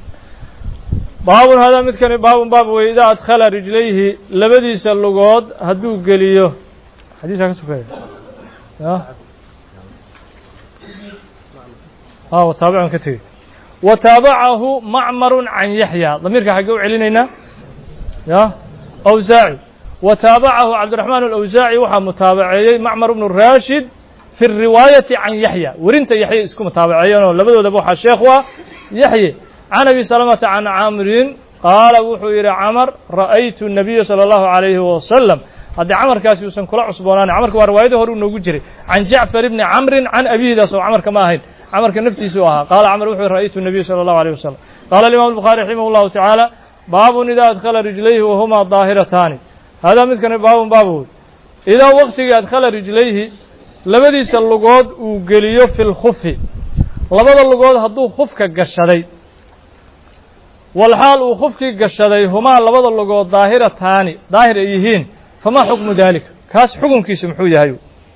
baabun hadaa midkani baabun baab wey idaa adkhala rijlayhi labadiisa lugood hadduu geliyo xadiisaa ka sokeeya ya a wataabican ka tegey wa taabacahu macmaru can yaxya damiirka xaggee u celinaynaa ya awsaaci wa taabacahu cabdiraxmaan alawsaaci waxaa mutaabaceeyey macmar bnu rashid fi riwaayati can yaxya werinta yaxye isku mutaabaceeyeenoo labadoodaba waxaa sheekh u ah yaxye can abi salamata can camrin qaala wuxuu yidhi camar ra'aytu nabiya salى allahu alayhi wasalam haddii camarkaasi uusan kula cusboonaana camarka waa riwaayadii hore u noogu jiray can jacfar ibni camrin can abihidaas oo camarka ma ahayn camarka naftiisu ahaa qaala camr wuxuu yhi ra'aytu nabiya salى allahu alayh wasalam qaala alimam الbukhari raximah اllahu tacaala baabun idaa adkhala rijlayhi wahumaa daahirataani hadaa midkani baabun baabu idaa waqtigii adkhala rijlayhi labadiisa lugood uu geliyo fi lkhufi labada lugood hadduu khufka gashaday walxaal uu khufkii gashaday humaa labada lugood daahirataani daahir ay yihiin famaa xukmu daalika kaas xukunkiisu muxuu yahay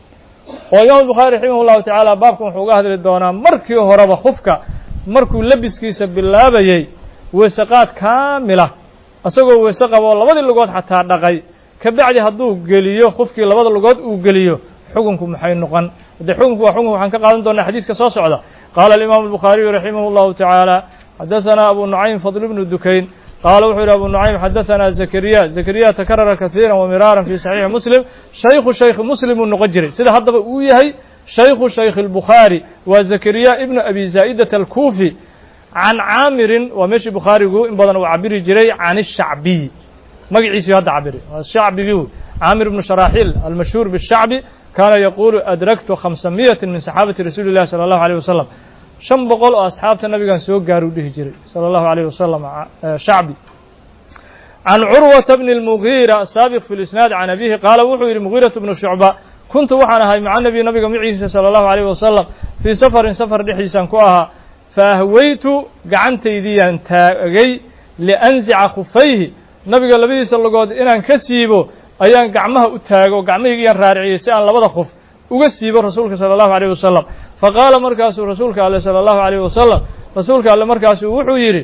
وإمام البخاري رحمه الله تعالى بابكم حوقه هذا الدونا مركي هرب خفك مركو لبسكي سب الله بيي وسقات كاملة أسوق وسقى والله بدل اللقات حتى دقي كبعد هدوه قليو خفك لبضل اللقات وقليو حكمكم حين نقن ده حكمكم وحكمكم عن كقادم دون حديث كصاص عدا قال الإمام البخاري رحمه الله تعالى حدثنا أبو النعيم فضل بن الدكين قال وحر أبو النعيم حدثنا زكريا زكريا تكرر كثيرا ومرارا في صحيح مسلم شيخ شيخ مسلم النقجري سيدا حد وياهي شيخ شيخ البخاري وزكريا ابن أبي زائدة الكوفي عن عامر ومشي بخاري إن بدن وعبري جري عن الشعبي ما يعيش هذا عبري الشعبي عامر بن شراحيل المشهور بالشعبي كان يقول أدركت خمسمائة من صحابة رسول الله صلى الله عليه وسلم شن بقول أصحاب النبي كان سوق قارو به جري صلى الله عليه وسلم شعبي عن عروة بن المغيرة السابق في الإسناد عن أبيه قال وحي المغيرة بن شعبة كنت وحنا هاي مع النبي نبي معيسى صلى الله عليه وسلم في سفر سفر دحيسان كوها فهويت قعنت يديا تاغي لأنزع خفيه نبي قال لبي صلى الله عليه وسلم إن كسيبه أيان قعمها أتاغو قعمه يان رارعي سيان لبدا خف وقسيبه رسولك صلى الله عليه وسلم فقال مركز رسولك عليه صلى الله عليه وسلم رسولك على مركز وحو يري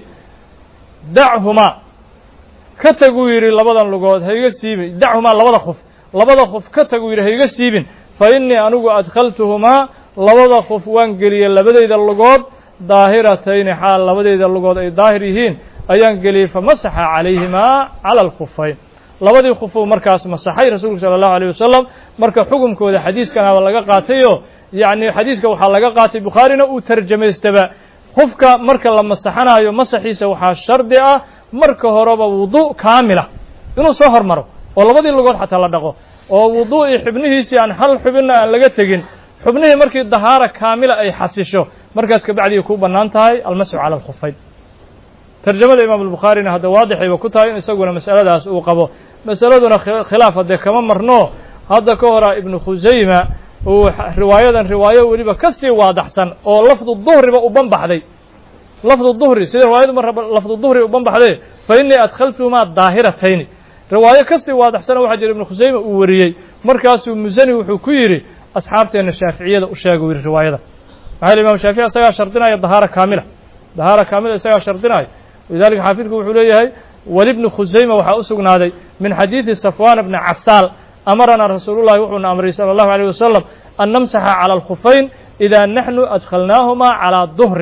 دعهما كتغو يري لبدا لغود هيغا سيبن دعهما لبدا خف لبدا خف كتغو يري هيغا سيبن فإني أنغو أدخلتهما لبدا خف وان قليا لبديد اللغود ظاهرتين حال لبديد اللغود أي ظاهريهين أيان قليل فمسح عليهما على الخفين labadii khuf markaas masaxay rasuulka sallallahu alayhi wasallam marka xukumkooda xadiiskan waa laga qaatayo yaani xadiiska waxa laga qaatay Bukhari-na uu tarjumaystaba khufka marka la masaxanayo masaxiisa waxa shardi ah marka horeba wudu kaamila inuu soo hormaro oo labadii lugood xataa la dhaqo oo wudu'i xubnihiisa aan hal xubinna aan laga tagin xubnihii markii dahaara kaamila ay xasisho markaas ka bacdi ku banaan tahay almasu ala al-khuffayn tarjumada Imam al-Bukhari hada waadix ay ku tahay in isaguna mas'aladaas uu qabo masaladuna khilaaf hada kama marno hada ka hora ibn Khuzayma oo riwaayadan riwaayo waliba ka sii waadaxsan oo lafdu dhuhriba u banbaxday lafdu dhuhri sida riwaayadu mar lafdu dhuhri u banbaxday fa inni adkhaltuhuma daahiratayn riwaayo ka sii waadaxsan waxa jira ibn Khuzayma uu wariyay markaas uu Muzani wuxuu ku yiri asxaabteena Shaafiiciyada u sheegay riwaayada waxa Imam Shaafici asaga shardinaya dahaara kaamila dahaara kaamila asaga shardinaya lidalika xaafidku wuxuu leeyahay ولابن خزيمة وحا أسقنادي من حديث صفوان بن عسال أمرنا رسول الله وحنا أمري صلى الله عليه وسلم أن نمسح على الخفين إذا نحن أدخلناهما على الظهر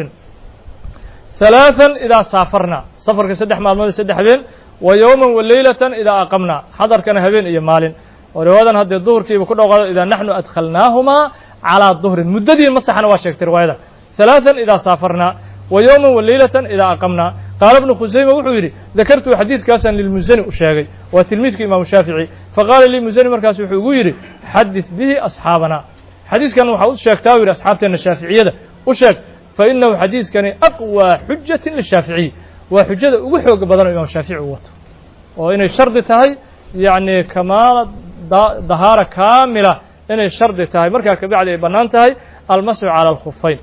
ثلاثا إذا سافرنا سفر كسدح مع المدى سدح بين ويوما والليلة إذا أقمنا حضر كان هبين إيا مال وروادا هذه الظهر كيف كنا إذا نحن أدخلناهما على الظهر مددي المسحنا واشكت روايدا ثلاثا إذا سافرنا ويوما والليلة إذا أقمنا قال ابن خزيمة وحويري ذكرت حديث كاسا للمزني أشاغي وتلميذك إمام الشافعي فقال لي مزني مركز وحويري حدث به أصحابنا حديث كان وحاول شاكتاوي لأصحابتنا الشافعية أشاك فإنه حديث كان أقوى حجة للشافعي وحجة وحوق بدن إمام الشافعي ووته وإن الشرط تهي يعني كمال ظهارة كاملة إن الشرط تهي مركز كبير على بنان تهي المسح على الخفين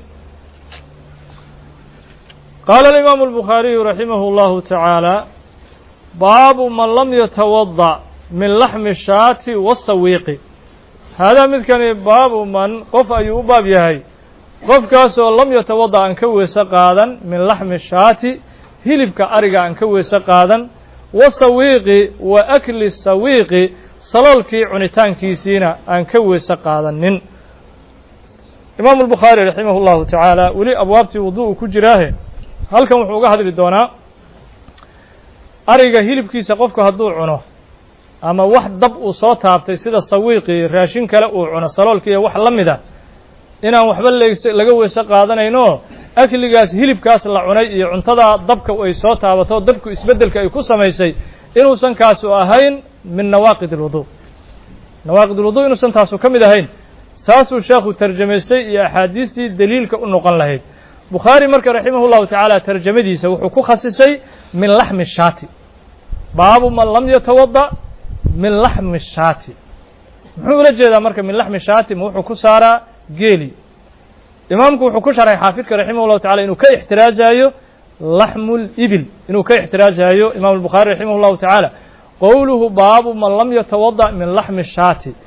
قال الإمام البخاري رحمه الله تعالى باب من لم يتوضأ من لحم الشاة والسويق هذا مثل باب من قف أيوب باب يهي قف كاسو لم يتوضأ أن كوي سقادا من لحم الشاة هلبك أرقى أن كوي سقادا والسويق وأكل السويق صلالك عنتان كيسينا أن كوي سقادا من إمام البخاري رحمه الله تعالى ولي أبوابتي وضوء كجراه halkan wuxuu uga hadli doonaa ariga hilibkiisa qofku hadduu cuno ama wax dab uu soo taabtay sida sawiiqi raashin kale uu cuno saloolkiiyo wax la mid ah inaan waxba laga weeso qaadanayno akligaas hilibkaas la cunay iyo cuntada dabka ay soo taabato dabku isbedelka ay ku samaysay inuusan kaas u ahayn min nawaaqid alwudu nawaaqid alwudu inuusan taas ka mid ahayn saasuu sheekhu tarjumaystay iyo axaadiistii daliilka u noqon lahayd بخاري مركز رحمه الله تعالى ترجمدي سوحكو خصيصي من لحم الشاة باب من لم يتوضأ من لحم الشاة محول الجيدة مركز من لحم الشاة موحكو سارة جيلي إمامكو وحكو شرح حافظك رحمه الله تعالى إنه كي احتراجه لحم الإبل إنه كي احتراجه إمام البخاري رحمه الله تعالى قوله باب من لم يتوضأ من لحم الشاة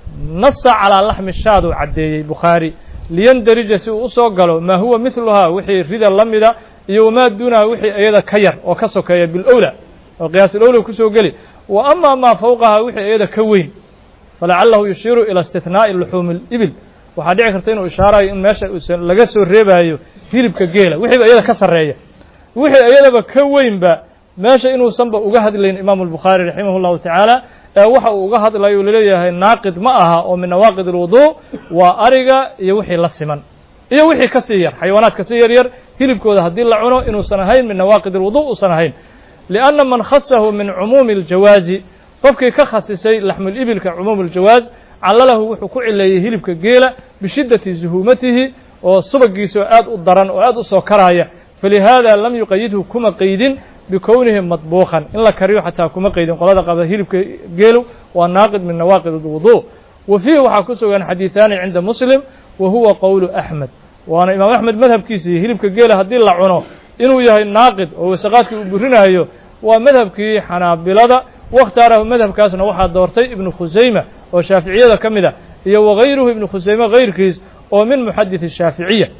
نص على لحم الشاة عدي بخاري ليندرج سوء صقله ما هو مثلها وحي رضا لمدا يوما دونها وحي أيضا كير وكسكير بالأولى القياس الأولى كسو قلي وأما ما فوقها وحي أيضا كوين فلعله يشير إلى استثناء اللحوم الإبل وحديع كرتين إشارة إن ماشى لجسوا الربا أيو هيلب كجيلة وحي أيضا كسر رأيه وحي أيضا بكوين با ماشى إنه صنب وجهد لين إمام البخاري رحمه الله تعالى waxa uu uga hadlayo leeyahay naaqid ma aha oo min nawaaqid alwudu wa ariga iyo wixii la siman iyo wixii ka sii yar xayawaanaad ka sii yar yar hilibkooda hadii la cuno inuu san ahayn min nawaaqid alwudu u san ahayn lianna man khassahu min umum aljawazi qofkii ka khasisay lahm alibil ka umum aljawaz allalahu wuxuu ku cileeyay hilibka geela bishiddati zuhumatihi oo subagiisu aad u daran oo aad u soo karaya falihada lam yuqayyidhu kuma qaydin بكونه مطبوخا إلا كريو حتى كما قيدين قلادة قبل هيلب جيلو والناقد من نواقد الوضوء وفيه وحاكسوا عن حديثان عند مسلم وهو قول أحمد وأنا إمام أحمد مذهب كيسي هيلب جيلو هدي الله عنه إنه يهي الناقد وسقاتك وبرنا هيو ومذهب كي حنابلة واختاره مذهب كاسنا واحد دورتي ابن خزيمة وشافعية كمدة وغيره ابن خزيمة غير كيس ومن محدث الشافعية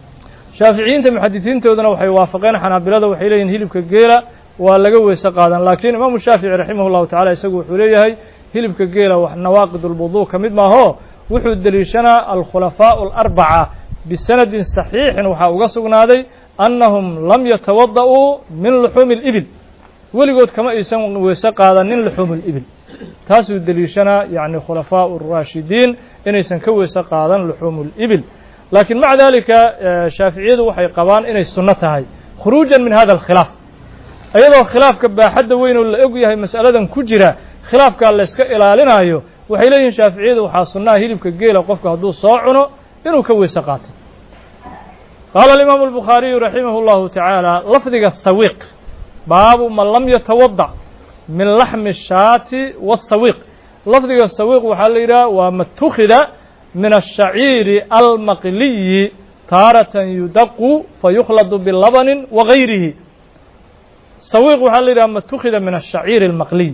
شافعيين محدثين تودنا وحي وافقين حنابلة وحي لين هيلبك جيلة ولا جو سقادا لكن إمام الشافعي رحمه الله تعالى يسوي حليه هيلبك جيلة ونواقض الوضوء كمد ما هو وحد دليشنا الخلفاء الأربعة بسند صحيح وحاوقصنا هذا أنهم لم يتوضؤوا من لحوم الإبل ولقد كما يسوي سقادا من لحوم الإبل تاسو دليشنا يعني خلفاء الراشدين إن يسنكوي سقادا لحوم الإبل لكن مع ذلك شافعية وحي قبان إن السنة هاي خروجا من هذا الخلاف أيضا خلاف كبا حد وين ولا أقويها مسألة كجرة خلاف قال لسك إلى لنا أيو وحي لين شافعية وحاصلنا هيلب كجيلة وقفك هدو صاعنا إنه كوي سقات قال الإمام البخاري رحمه الله تعالى لفظ السويق باب من لم يتوضع من لحم الشاة والسويق لفظ السويق وحليرا ومتخذ من الشعير المقلي تارة يدق فيخلط باللبن وغيره سويق وحليرا متخذ من الشعير المقلي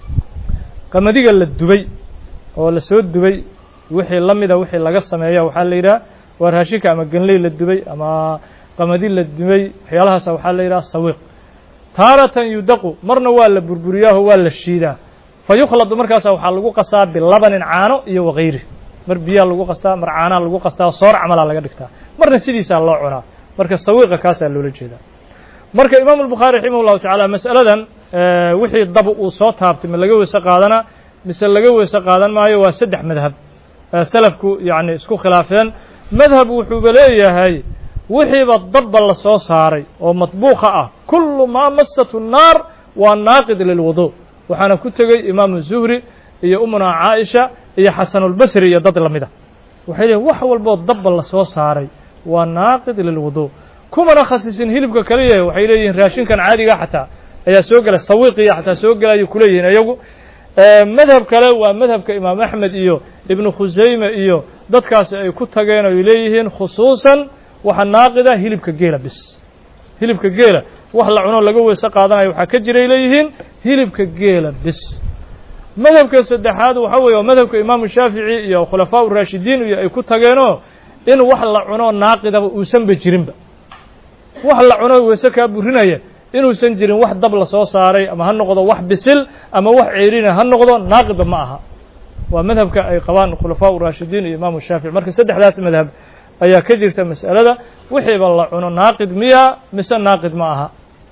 كما ديق للدبي أو لسود دبي وحي لمدة وحي لقصة مايا وحليرا ورهاشيك أما قنلي للدبي أما قمدين للدبي حيالها سو حليرا سويق تارة يدق مرنا ولا بربرياه ولا الشيدا فيخلط مركز وحلقو قصا باللبن عانو وغيره mar biya lagu qastaa mar caana lagu qastaa soor camal laga dhigtaa marna sidiisa loo cunaa marka sawiiqa kaas loo jeedaa marka imaam al-bukhari rahimahullahu ta'ala mas'aladan wixii dab uu soo taabtay ma laga weesa qaadana mise laga weesa qaadan maayo waa saddex madhab salafku yaani isku khilaafeen madhab wuxuu baleeyahay wixii ba dab la soo saaray oo matbuuqa ah kullu ma massatu an-nar wa naaqid lil wudu waxana ku tagay imaam az-zuhri iyo umuna aisha iyo xasan al-basri iyo dad lamida waxay leeyihiin wax walba dab la soo saaray waa naaqid lil wudu kuma khasisin hilibka kaliya waxay leeyihiin raashinkan caadiga xataa ayaa soo galay sawiiqiya xataa soo galay kuleeyihiin ayagu madhab kale waa madhabka imaam ahmed iyo ibn khuzayma iyo dadkaas ay ku tageen ay leeyihiin khusuusan waxa naaqida hilibka geela bis hilibka geela wax la cuno laga weesa qaadanayo waxa ka jiray leeyihiin hilibka geela bis madhabka saddexaad waxa weeye madhabka imaam shaafici iyo khulafaa ur-raashidiin iyo ay ku tageeno in wax la cuno naaqida uu san bajirinba wax la cuno weesa ka burinaya inuu san jirin wax dab la soo saaray ama ha noqdo wax bisil ama wax ceerina ha noqdo naaqida ma aha waa madhabka ay qabaan khulafaa ur-raashidiin iyo imaam shaafici marka saddexdaas madhab ayaa ka jirta mas'alada wixii ba la cuno naaqid miya mise naaqid ma aha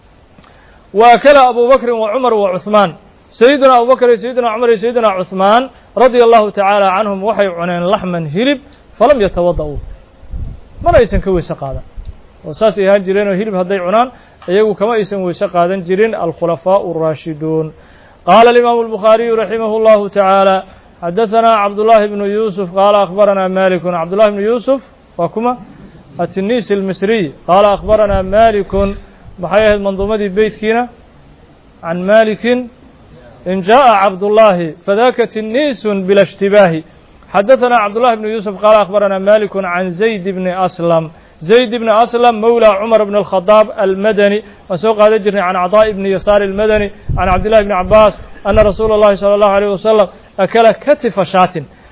wa kala Abu Bakr wa Umar wa Uthman سيدنا أبو بكر سيدنا عمر سيدنا عثمان رضي الله تعالى عنهم وحي عنين لحما هلب فلم يتوضؤوا ما رأيسن كوي سقادا وساسي هان جيرين وهلب هدي عنان أيقو كما يسن وسقادا جيرين الخلفاء الراشدون قال الإمام البخاري رحمه الله تعالى حدثنا عبد الله بن يوسف قال أخبرنا مالك عبد الله بن يوسف وكما التنيس المصري قال أخبرنا مالك بحياة منظومة بيت كينا عن مالك إن جاء عبد الله فذاك تنيس بلا اشتباه حدثنا عبد الله بن يوسف قال أخبرنا مالك عن زيد بن أسلم زيد بن أسلم مولى عمر بن الخطاب المدني وسوق هذا الجرني عن عطاء بن يسار المدني عن عبد الله بن عباس أن رسول الله صلى الله عليه وسلم أكل كتف شاة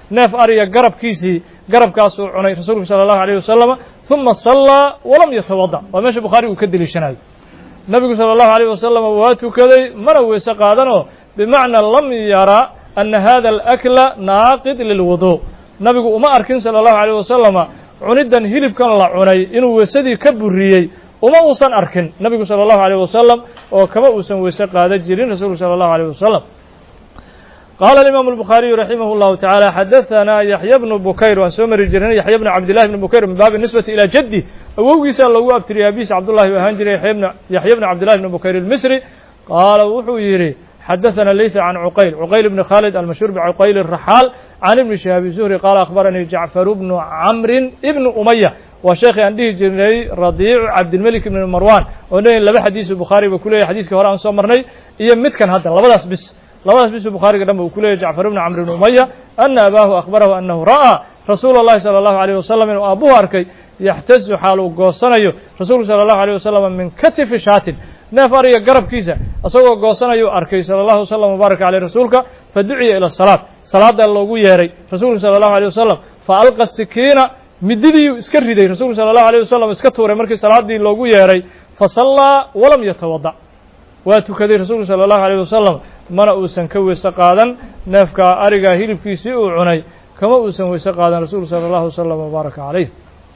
neef ariya garabkiisii garabkaasuu cunay rasuulku sala allahu alayh wasalam uma sallaa walam yatawada waa meesha bukhaari uu ka deliishanayo nabigu sala allahu alayh wasalam waa tukaday mana weyse qaadanoo bimacnaa lam yara ana hada alakla naaqid lilwudu nabigu uma arkin sala allahu alayh wasalama cunidan hilibkan la cunay inuu weysadii ka buriyey uma uusan arkin nabigu sala allahu alayh wasalam oo kama uusan weyse qaadan jirin rasuulku sala allahu alayh wasalam qaala alimaamu albukhaariyu raximah llahu tacaala xadahanaa yaxya bnu bukayr waan soo mari jirnay yaxya bnu cabdillahi bni bukayr min baabi nisbati ilaa jaddi awowgiisaa loogu abtiriyay abiis cabdullahi u ahaan jiray yaxya bnu cabdillahi bni bukayr almisri qaala wuxuu yidhi xadaثana laysa can cuqayl cuqayl bni khaalid almashhuur bicuqayl الraxaal can ibni shihaabi zuhri qaala akhbaranii jacfaru bnu camrin ibni umaya waa sheekhi aan dhihi jirnay radiicu cabdilmelik ibni marwan oo dhan laba xadiisu bukhaari ba ku leeyahy xadiiskii hore aan soo marnay iyo midkan hadda labadaas bis labadaas bisu bukhaariga dhan ba uu ku leeyahy jacfar ibni camr ibni umaya ana abaahu akhbarahu anahu ra'aa rasuula اllahi salى allahu alayh wasalam inuu aabuhu arkay yaxtazu xaal uu goosanayo rasuulku salى allahu alayh wasalam min katifi shaatin neef ariga garabkiisa isagoo goosanayuu arkay sala allahu wasalam mubaaraka caleyh rasuulka fa duciya ila asalaad salaada loogu yeeray rasuulku sala allahu alayh wasalam fa alqa sikiina mididiiyuu iska riday rasuulku sala allahu alayh wasalam iska tuuray markii salaaddii loogu yeeray fa sallaa walam yatawada waa tukaday rasuulku sala allahu alayh wasalam mana uusan ka weyse qaadan neefka arigaa hilibkiisii uu cunay kama uusan weyse qaadan rasuulku sala allahu wasalam mubaaraka caleyh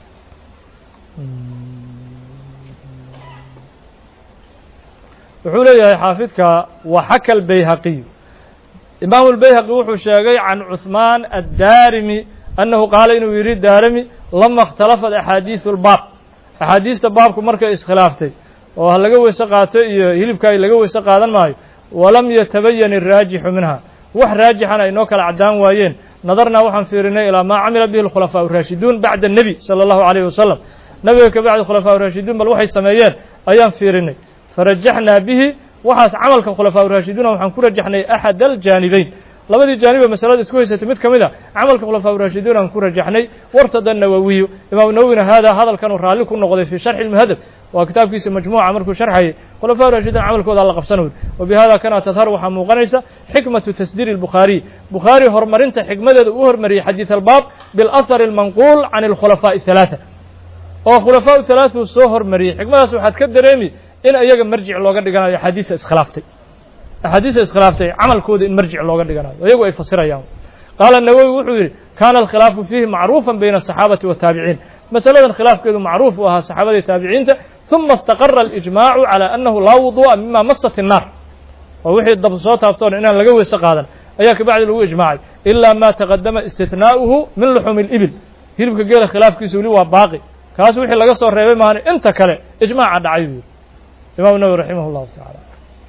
wuxuu leeyahay xaafidka waxaka albayhaqiyu imaamu lbayhaqi wuxuu sheegay can cuثmaan addaarimi annahu qaala inuu yidhi daarimi lama اkhtalafat axaadiiثu lbaab axaadiista baabku markay iskhilaaftay oo ha laga weyse qaato iyo hilibka ay laga weyse qaadan maayo walam yatabayan الraajixu minha wax raajixana ay noo kala caddaan waayeen nadarnaa waxaan fiirinay ilaa maa camila bihi اlkhulafaaء الraashiduun bacda الnebi salى اllahu عalayh wasalam nabiga ka bacdi khulafaaء الraashiduun bal waxay sameeyeen ayaan fiirinay farajaxnaa bihi waxaas camalka khulafaa raashiduuna waxaan ku rajaxnay axad aljaanibayn labadii jaanibe masalada isku haysatay mid ka mid a camalka khulafaa raashiduun aan ku rajaxnay wartada nawawiyu imaamu nawowina haadaa hadalkanuu raalli ku noqday fii sharxi lmuhadab waa kitaabkiisa majmuuca markuu sharxayay khulafaa raashiduun camalkooda la qabsan wey wa bihada kana tadhar waxaa muuqanaysa xikmatu tasdiiri الbukhaariy bukhaari horumarinta xikmadeeda uu hormariyey xadiid albaab biاlahar اlmanquul can اlkhulafaaءi الhalaaثa oo khulafaa halaaثuu soo hormariyey xikmadaas waxaad ka dareemi in iyaga marjic looga dhiganayo axaadiista iskhilaaftay axaadiista iskhilaaftay camalkooda in marjic looga dhiganayo iyagu ay fasirayaan qaala nawowi wuxuu yidhi kaana alkhilaafu fiihi macruufan bayna asaxaabati waataabiciin masaladan khilaafkeedu macruuf u ahaa saxaabada taabiciinta ثuma istaqara alijmaacu calى annahu laa wuduu'a mima masat الnaar oo wixii dab soo taabtoon inaan laga weyse qaadan ayaa kabacdi lagu ijmaacay ilaa ma taqadama istitnaa'uhu min luxumi اlibil hilibka geela khilaafkiisa weli waa baaqi kaas wixii laga soo reebay maahane inta kale ijmaaca dhacay buu yidhi imam nawwi raximah اllahu taعala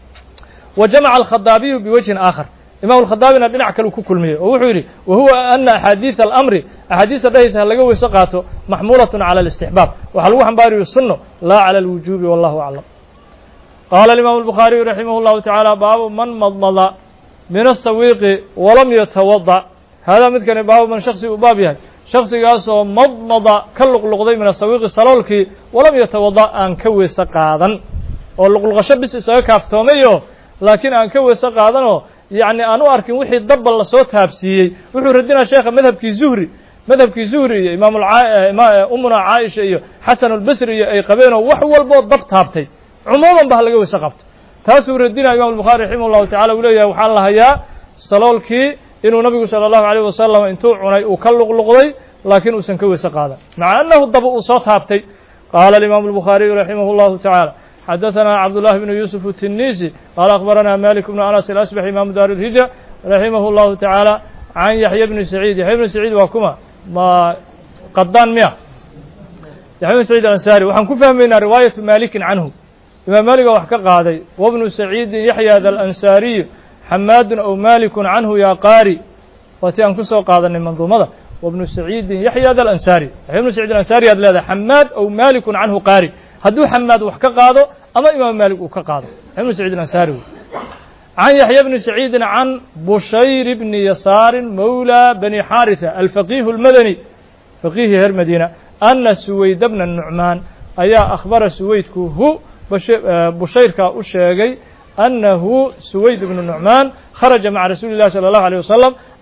wa jamaca alkhadaabiyu biwajhin aakhar imam alkhadaabina dhinac kale ku kulmiyey oo wuxuu yidhi wa huwa ana axaadiiثa alamri axaadiista dhahaysa ha laga weyse qaato maxmuulatun cala اlistixbaab waxaa lagu xambaariyo sunno laa cala اlwujuubi wallahu aclam qaala alimaamu albukhaariyu raximah اllahu taعala baabu man madmada min asawiiqi walam yatawada haadaa midkani baabu man shaksi uu baab yahay shaksigaasoo madmada ka luqluqday min asawiiqi saloolkii walam yatawada aan ka weyse qaadan oo luqluqasho bis isaga kaaftoomayo laakiin aan ka weyse qaadanoo yacni aan u arkin wixii dabbal lasoo taabsiiyey wuxuu radinaa sheekha madhabkii zuhri madhabkii zuhri iyo imaam umuna caaisha iyo xasan albasri iyo ay qabeenoo wax walboo dab taabtay cumuuman ba ha laga weyse qabto taasuu radinaya imam albukhaari raximah llahu tacala uu leeyahay waxaan la hayaa saloolkii inuu nabigu salى اllahu عalيه wasalam intuu cunay uu ka luqluqday laakiin uusan ka weyse qaadan maca annahu daba uu soo taabtay qaala alimaamu الbukhaariyu raximah اllahu taعaalى xadaثana cabdullahi bnu yuusuf الtinisi qaala akhbarana malik bnu anas alasbax imaamu daar اlhijra raximah اllahu taعaalى can yaxya bni saciid yaxya bni saciid waa kuma ma qadaan miya yaxya bni saciid alansaari waxaan ku fahmaynaa riwaayatu malikin canhu imaam maliga wax ka qaaday wabnu saciidin yaxya da alansaariyu xamaadun aw malikun canhu yaa qaari waa ti aan ku soo qaadanay manduumada wabnu saciidin yaxya da alansaari yaxya bnu saciid alansaari aad leedahay xamaad aw malikun canhu qaari hadduu xamaad wax ka qaado ama imaam maalik uu ka qaado yaxya bnu saciid alansaari wey can yaxya bni saciidin can bushayr bni yasaarin mawla bani xaarisa alfaqiihu اlmadani faqiihii reer madiina ana suwayd bna nucmaan ayaa akhbara suwaydku hu bushayrkaa u sheegay annahu suwayd bnu nucmaan kharaja maca rasuuli اllahi salى اllahu alيه wasalam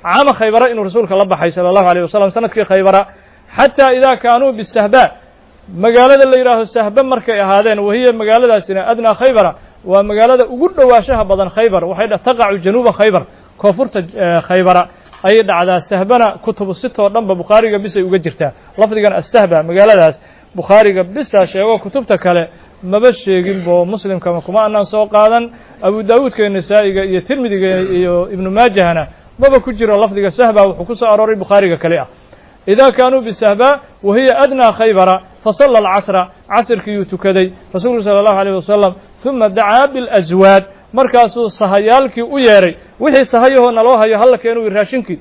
caama khaybara inuu rasuulka la baxay sala allahu alayh wasalam sanadkii khaybara xataa idaa kaanuu bisahba magaalada la yidhaaho sahbe markay ahaadeen wahiya magaaladaasina adnaa khaybara waa magaalada ugu dhowaashaha badan khaybar waxay dha taqacu januuba khaybar koonfurta khaybara ayay dhacdaa sahbana kutubu sitoo dhanba bukhaariga bisay uga jirtaa lafdigan asahba magaaladaas bukhaariga bisa sheego kutubta kale maba sheegin bo muslimkama kuma anaan soo qaadan abu daawuudka iyo nisaa'iga iyo tirmidiga iyo ibnu maajahana maba ku jiro lafdiga sahba wuxuu ku soo arooray bukhaariga kale ah idaa kaanuu bisahba wahiya adnaa khaybara fasalla alcasra casirkiiyuu tukaday rasuulku sala allahu alayh wasalam uma dacaa bilaswaad markaasuu sahayaalkii u yeedhay wixii sahayahoo naloo hayo halla keenu wi raashinkii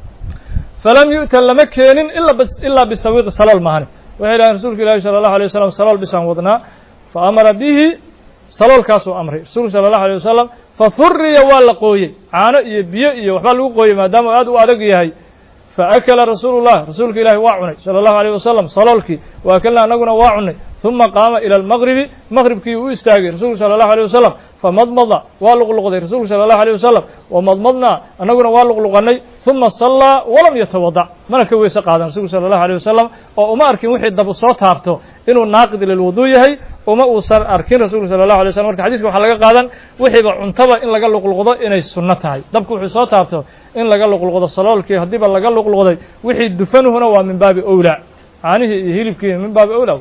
falam yu'ta lama keenin ilaa bisawiiqi salool mahani waxay dhahaen rasuulka ilaahi sala allahu alay wasalam salool bisaan wadnaa fa amara bihi saloolkaasuu amray rasuulku sala allahu alay wasalam fafuriya waa la qooyey caano iyo biyo iyo waxbaa lagu qooyey maadaama aad u adag yahay faakala rasuulu llah rasuulka ilaahi waa cunay sala allahu alayh wasalam saloolkii wa akalna annaguna waa cunay uma qaama ila almaqribi maqribkii u istaagay rasuulku sala allahu alيh wasalam famadmada waa luqluqday rasuulku sala allahu alيh wasalam wamadmadnaa annaguna waa luqluqanay uma sallaa walam yatawadac mana ka weyse qaadan rasuulku sala allahu alيh wasalam oo uma arkin wixii dab soo taabto inuu naaqid lilwuduu yahay uma uusan arkin rasuulku sala allahu alay wasalam marka xadiiska waxaa laga qaadan wixiiba cuntaba in laga luqluqdo inay sunno tahay dabku wuxuu soo taabto in laga luqluqdo saloolkii haddiiba laga luqluqday wixii dufanuhuna waa min baabi owlaa caanihii iyo hilibkii min baabi owlaa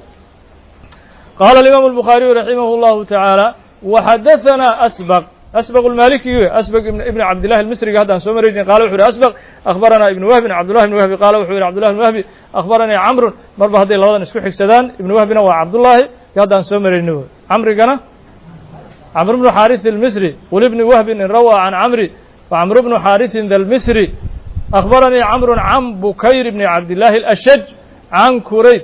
qaala alimaamu albukhaariyu raximah allahu tacaala waxadahanaa asbaq asbaq almaliki asbaq ibn cabdillahi almisriga haddaan soo marayn qala wuxu uhi asbaq akhbaranaa ibnu wahbin cabdullahi ibn wahbi qaala wuxuu yihi cabdullahi ibn wahbi akhbaranii camrun marba hadday labadan isku xigsadaan ibnu wahbina waa cabdullaahi haddaan soo marayni wy camrigana camr bnu xaariث almisri qul ibni wahbin in rawaa can camri facamr bnu xaariثin da lmisri akhbaranii camrun can bukayr bni cabdillahi alashaj can kurayb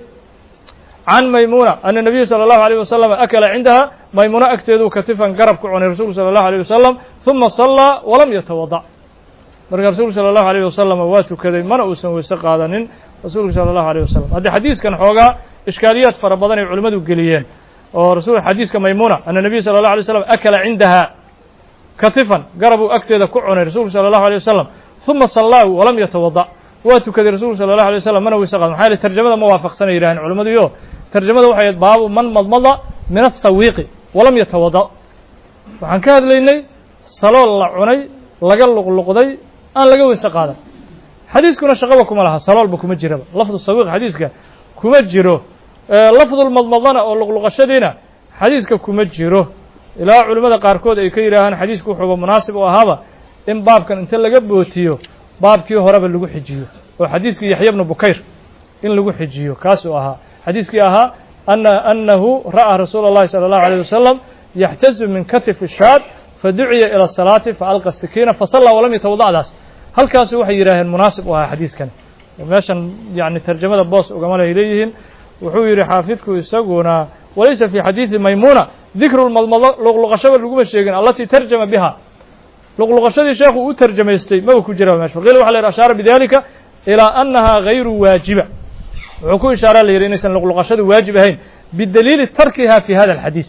can maymuna ana nabiyu sala allahu alayh wasalam akala cindaha maymuna agteeduu katifan garab ku cunay rasuulku sala allahu alayh wasalam uma sallaa walam yatawadac marka rasuulku sala allahu alayh wasalam waa tukaday mana uusan weyse qaadanin rasuulku sala allahu alayh wasalam haddii xadiiskan xoogaa ishkaaliyaad fara badan ay culimmadu geliyeen oo rasul xadiiska maymuna ana nabiyu sala allahu alay wasalam akala cindaha katifan garabuu agteeda ku cunay rasuulku sala allahu alayh wasalam uma sallaa walam yatawadac waa tukaday rasuulku sala allahu alay wasalam mana weyse qaadin maxaa yaele tarjamada ma waafaqsanay yidhaaheen culimmadu iyo tarjamada waxay ahayd baabu man madmada min asawiiqi walam yatawada waxaan ka hadlaynay salool la cunay laga luqluqday aan laga weyse qaadan xadiiskuna shaqaba kuma laha saloolba kuma jiraba lafdu sawiiq xadiiska kuma jiro lafdulmadmadana oo luqluqashadiina xadiiska kuma jiro ilaa culimmada qaarkood ay ka yidhaahaan xadiisku wuxuuba munaasib u ahaaba in baabkan inta laga bootiyo baabkii horeba lagu xijiyo oo xadiiskii yaxya bnu bukayr in lagu xijiyo kaasuu ahaa xadiiskii ahaa ana anahu ra'aa rasuula اllahi salى اllahu alيyه wasalam yaxtazu min katifi shaad faduciya ilى الsalaati faalqa sikiina fasallaa walam yatawadacdaas halkaasu waxay yidhaaheen munaasib u ahaa xadiiskan meeshan yani tarjamada boos ugama ay leeyihiin wuxuu yidhi xaafidku isaguna walaysa fi xadiidi maymuna dikru lmadmado luqluqashaba laguma sheegin alatii tarjama biha luqluqashadii sheekhu u tarjamaystay maba ku jira meesha qila waxa la yidhi ashaara bidalika ilaa annaha gayru waajiba wuxuu ku ishaaraa la yidhi inaysan luqluqashadu waajib ahayn bidaliili tarkiha fi hada alxadiis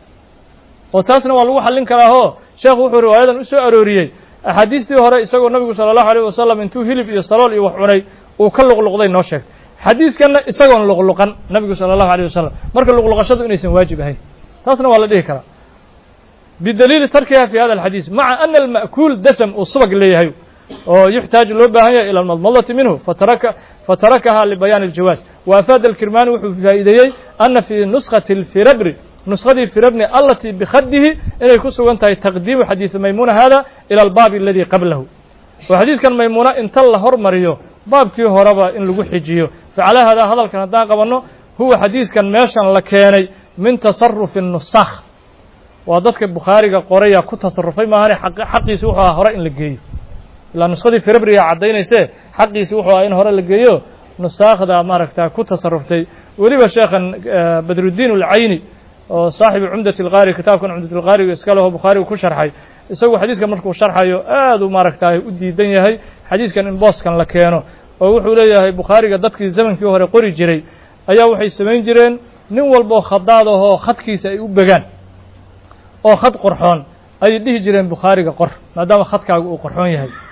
oo taasna waa lagu xallin karaa oo sheekhu wuxuu riwaayadan u soo arooriyey axaadiistii hore isagoo nabigu sala allahu alayh wasalam intuu hilib iyo salool iyo wax cunay uu ka luqluqday noo sheegtay xadiiskanna isagoon luqluqan nabigu sala allahu alayh wasalam marka luqluqashadu inaysan waajib ahayn taasna waa la dhihi karaa bidaliili tarkiha fi hada alxadiis maca ana alma'kuul dasam uu subag leeyahay oo yuxtaaju loo baahan yahay ila almadmadati minhu fataraka fatarakaha libayaani aljawaaz wa afaada alkirmaani wuxuu faa'iideeyey ana fii nuskati alfirabri nuskadii firabni alatii bikhadihi inay ku sugan tahay taqdiimu xadiidi maymuna hada ila albaabi aladi qablahu oo xadiiskan maymuna inta la hormariyo baabkii horeba in lagu xijiyo facalaa hada hadalkan haddaan qabanno huwa xadiiskan meeshan la keenay min tasarufi nusakh waa dadka bukhaariga qoraya ku tasarufay maahane xaqiisi wuxuu ahaa hore in la geeyo ilaa nuskadii firabriga caddaynayse xaqiisi wuxuu ahaa in hore la geeyo nusaakhda maaragta ku tasaruftay weliba sheekhan badruddiin alcayni oo saaxibu cumdati alqaari kitaabkan cumdat alqaariga iska leho bukhaarigu ku sharxay isagu xadiiskan markuu sharxayo aad u maaragtaay u diidan yahay xadiiskan in booskan la keeno oo wuxuu leeyahay bukhaariga dadkii zamankii hore qori jiray ayaa waxay samayn jireen nin walboo khadaad ahoo khadkiisa ay u begaan oo khad qorxoon ayay dhihi jireen bukhaariga qor maadaama khadkaaga uu qorxoon yahay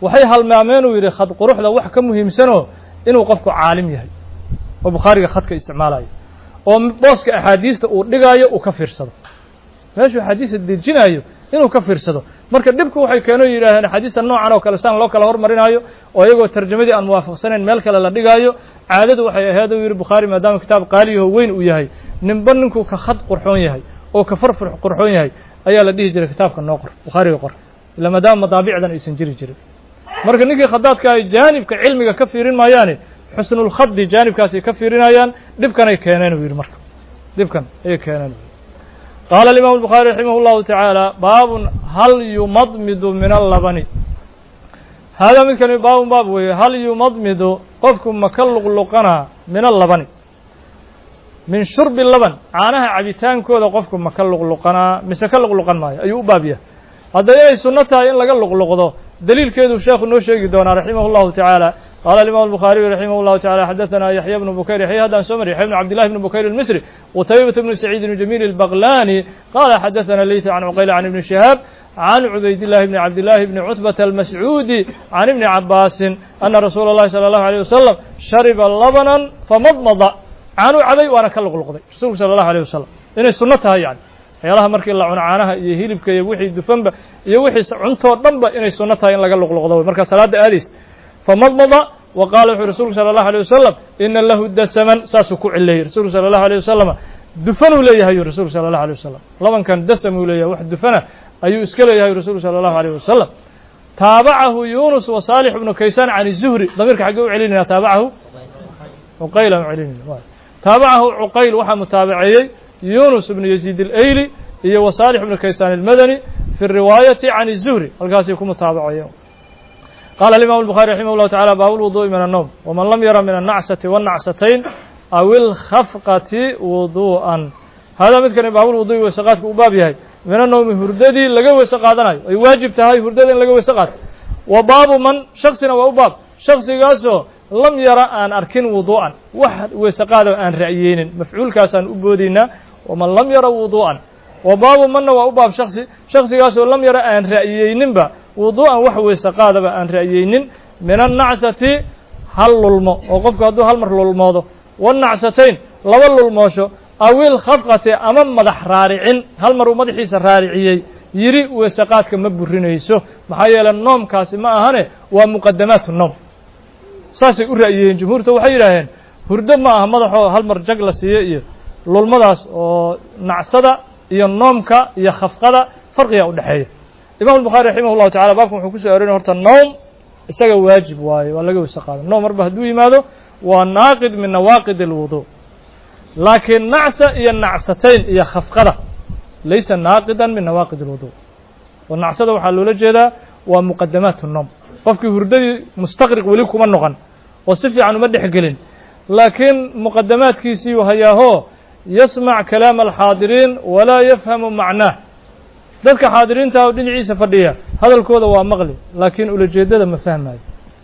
waxay halmaameen uu yidhi khad quruxda wax ka muhiimsanoo inuu qofku caalim yahay oo bukhaariga khadka isticmaalayo oo booska axaadiista uu dhigaayo uu ka fiirsado meeshuu axaadiista dejinaayo inuu ka fiirsado marka dhibku waxay keeno yidhaaheen axaadiista noocan oo kale saan loo kala hormarinaayo oo iyagoo tarjamadii aan muwaafaqsanayn meel kale la dhigaayo caadadu waxay ahayd uu yidhi bukhaari maadaama kitaab qaaliyaho weyn uu yahay ninba ninkuu ka khad qurxoon yahay oo ka farfur qurxoon yahay ayaa la dhihi jiray kitaabka noo qor bukhaariga qor ila maadaama madaabicdan aysan jiri jirin marka ninkii khadaadka ay jaanibka cilmiga ka fiirin maayaane xusnul khadi jaanibkaasay ka fiirinayaan dhibkanay keeneen uu yidhi marka dhibkan ayay keeneen qaala alimaam الbukhaari raximah اllahu tacaala baabun hal yumadmidu min allabani haadaa midkani baabun baab weeye hal yumadmidu qofku ma ka luqluqanaa min allabani min shurbi laban caanaha cabitaankooda qofku ma ka luqluqanaa mise ka luqluqan maayo ayuu u baab yahay hadda inay sunno tahay in laga luqluqdo daliilkeedu sheekhu noo sheegi doonaa raximah اllahu tacaala قال الإمام البخاري رحمه الله تعالى حدثنا يحيى بن بكير يحيى هذا سمر يحيى بن عبد الله بن بكير المصري وطيبة بن سعيد بن جميل البغلاني قال حدثنا ليث عن عقيل عن ابن شهاب عن عبيد الله بن عبد الله بن عتبة المسعودي عن ابن عباس أن رسول الله صلى الله عليه وسلم شرب لبنا فمضمض عنه عبي وأنا كلق القضي رسول صلى الله عليه وسلم إن سنتها يعني يلاها مركي الله عنها يهيلبك يوحي دفنب يوحي عنتو ضنب إن سنتها إن لقى القضي مركز صلاة آليس فمضمض وقال رسول صلى الله عليه وسلم إن له دسما ساسكو عليه رسول صلى الله عليه وسلم دفنوا ليه هي رسول صلى الله عليه وسلم لمن كان دسموا ليه واحد دفنه أي اسكله يا رسول صلى الله عليه وسلم تابعه يونس وصالح بن كيسان عن الزهري ضميرك حقه علينا تابعه عقيل علينا تابعه عقيل وحى متابعي يونس بن يزيد الأيلي هي وصالح بن كيسان المدني في الرواية عن الزهري القاسي يكون متابعي قال الإمام البخاري رحمه الله تعالى باب الوضوء من النوم ومن لم يرى من النعسة والنعستين أو الخفقة وضوءا هذا مثل باب الوضوء وسقات باب هاي من النوم هرددي لقوا وسقاتنا أي واجب تهاي هرددي لقوا وسقات وباب من شخصنا وباب شخص قاسو لم يرى أن أركن وضوءا واحد وسقات أن رأيين مفعول كاسان أبودينا ومن لم يرى وضوءا وباب من وباب شخص شخص قاسو لم يرى أن رأيين با وضوءا وحوي سقادة أن رأيين من النعسة هل للمو وقفك هدو هل مر للموضو والنعستين لول للموشو أو الخفقة أمام مدح رارعين هل مر مدحيس رارعيي يري وسقاتك مبرينيسو محايا النوم كاسما هاني ومقدمات النوم ساسي الرأيين جمهور توحي لهين هردو ما مدحو هل مر جغلسيي للمداس ونعسدا iyo noomka iyo khafqada farqiga u dhaxeeya Imam al-Bukhari rahimahullahu ta'ala baabku wuxuu ku soo arooriyay horta noom isaga waajib waayo waa laga wasa qaado noom marba haduu yimaado waa naaqid min nawaqid al-wudu laakiin nacsa iyo nacsatayn iyo khafqada laysa naaqidan min nawaqid al-wudu wa nacsada waxa loo jeedaa waa muqaddamaat an-noom qofkii hurdadii mustaqriq wali kuma noqon oo si fiican uma dhexgelin laakiin muqaddamaadkiisii wahayaaho يسمع كلام الحاضرين ولا يفهم معناه dadka xaadiriinta oo dhinaciisa fadhiya hadalkooda waa maqli laakiin ula jeedada ma fahmayo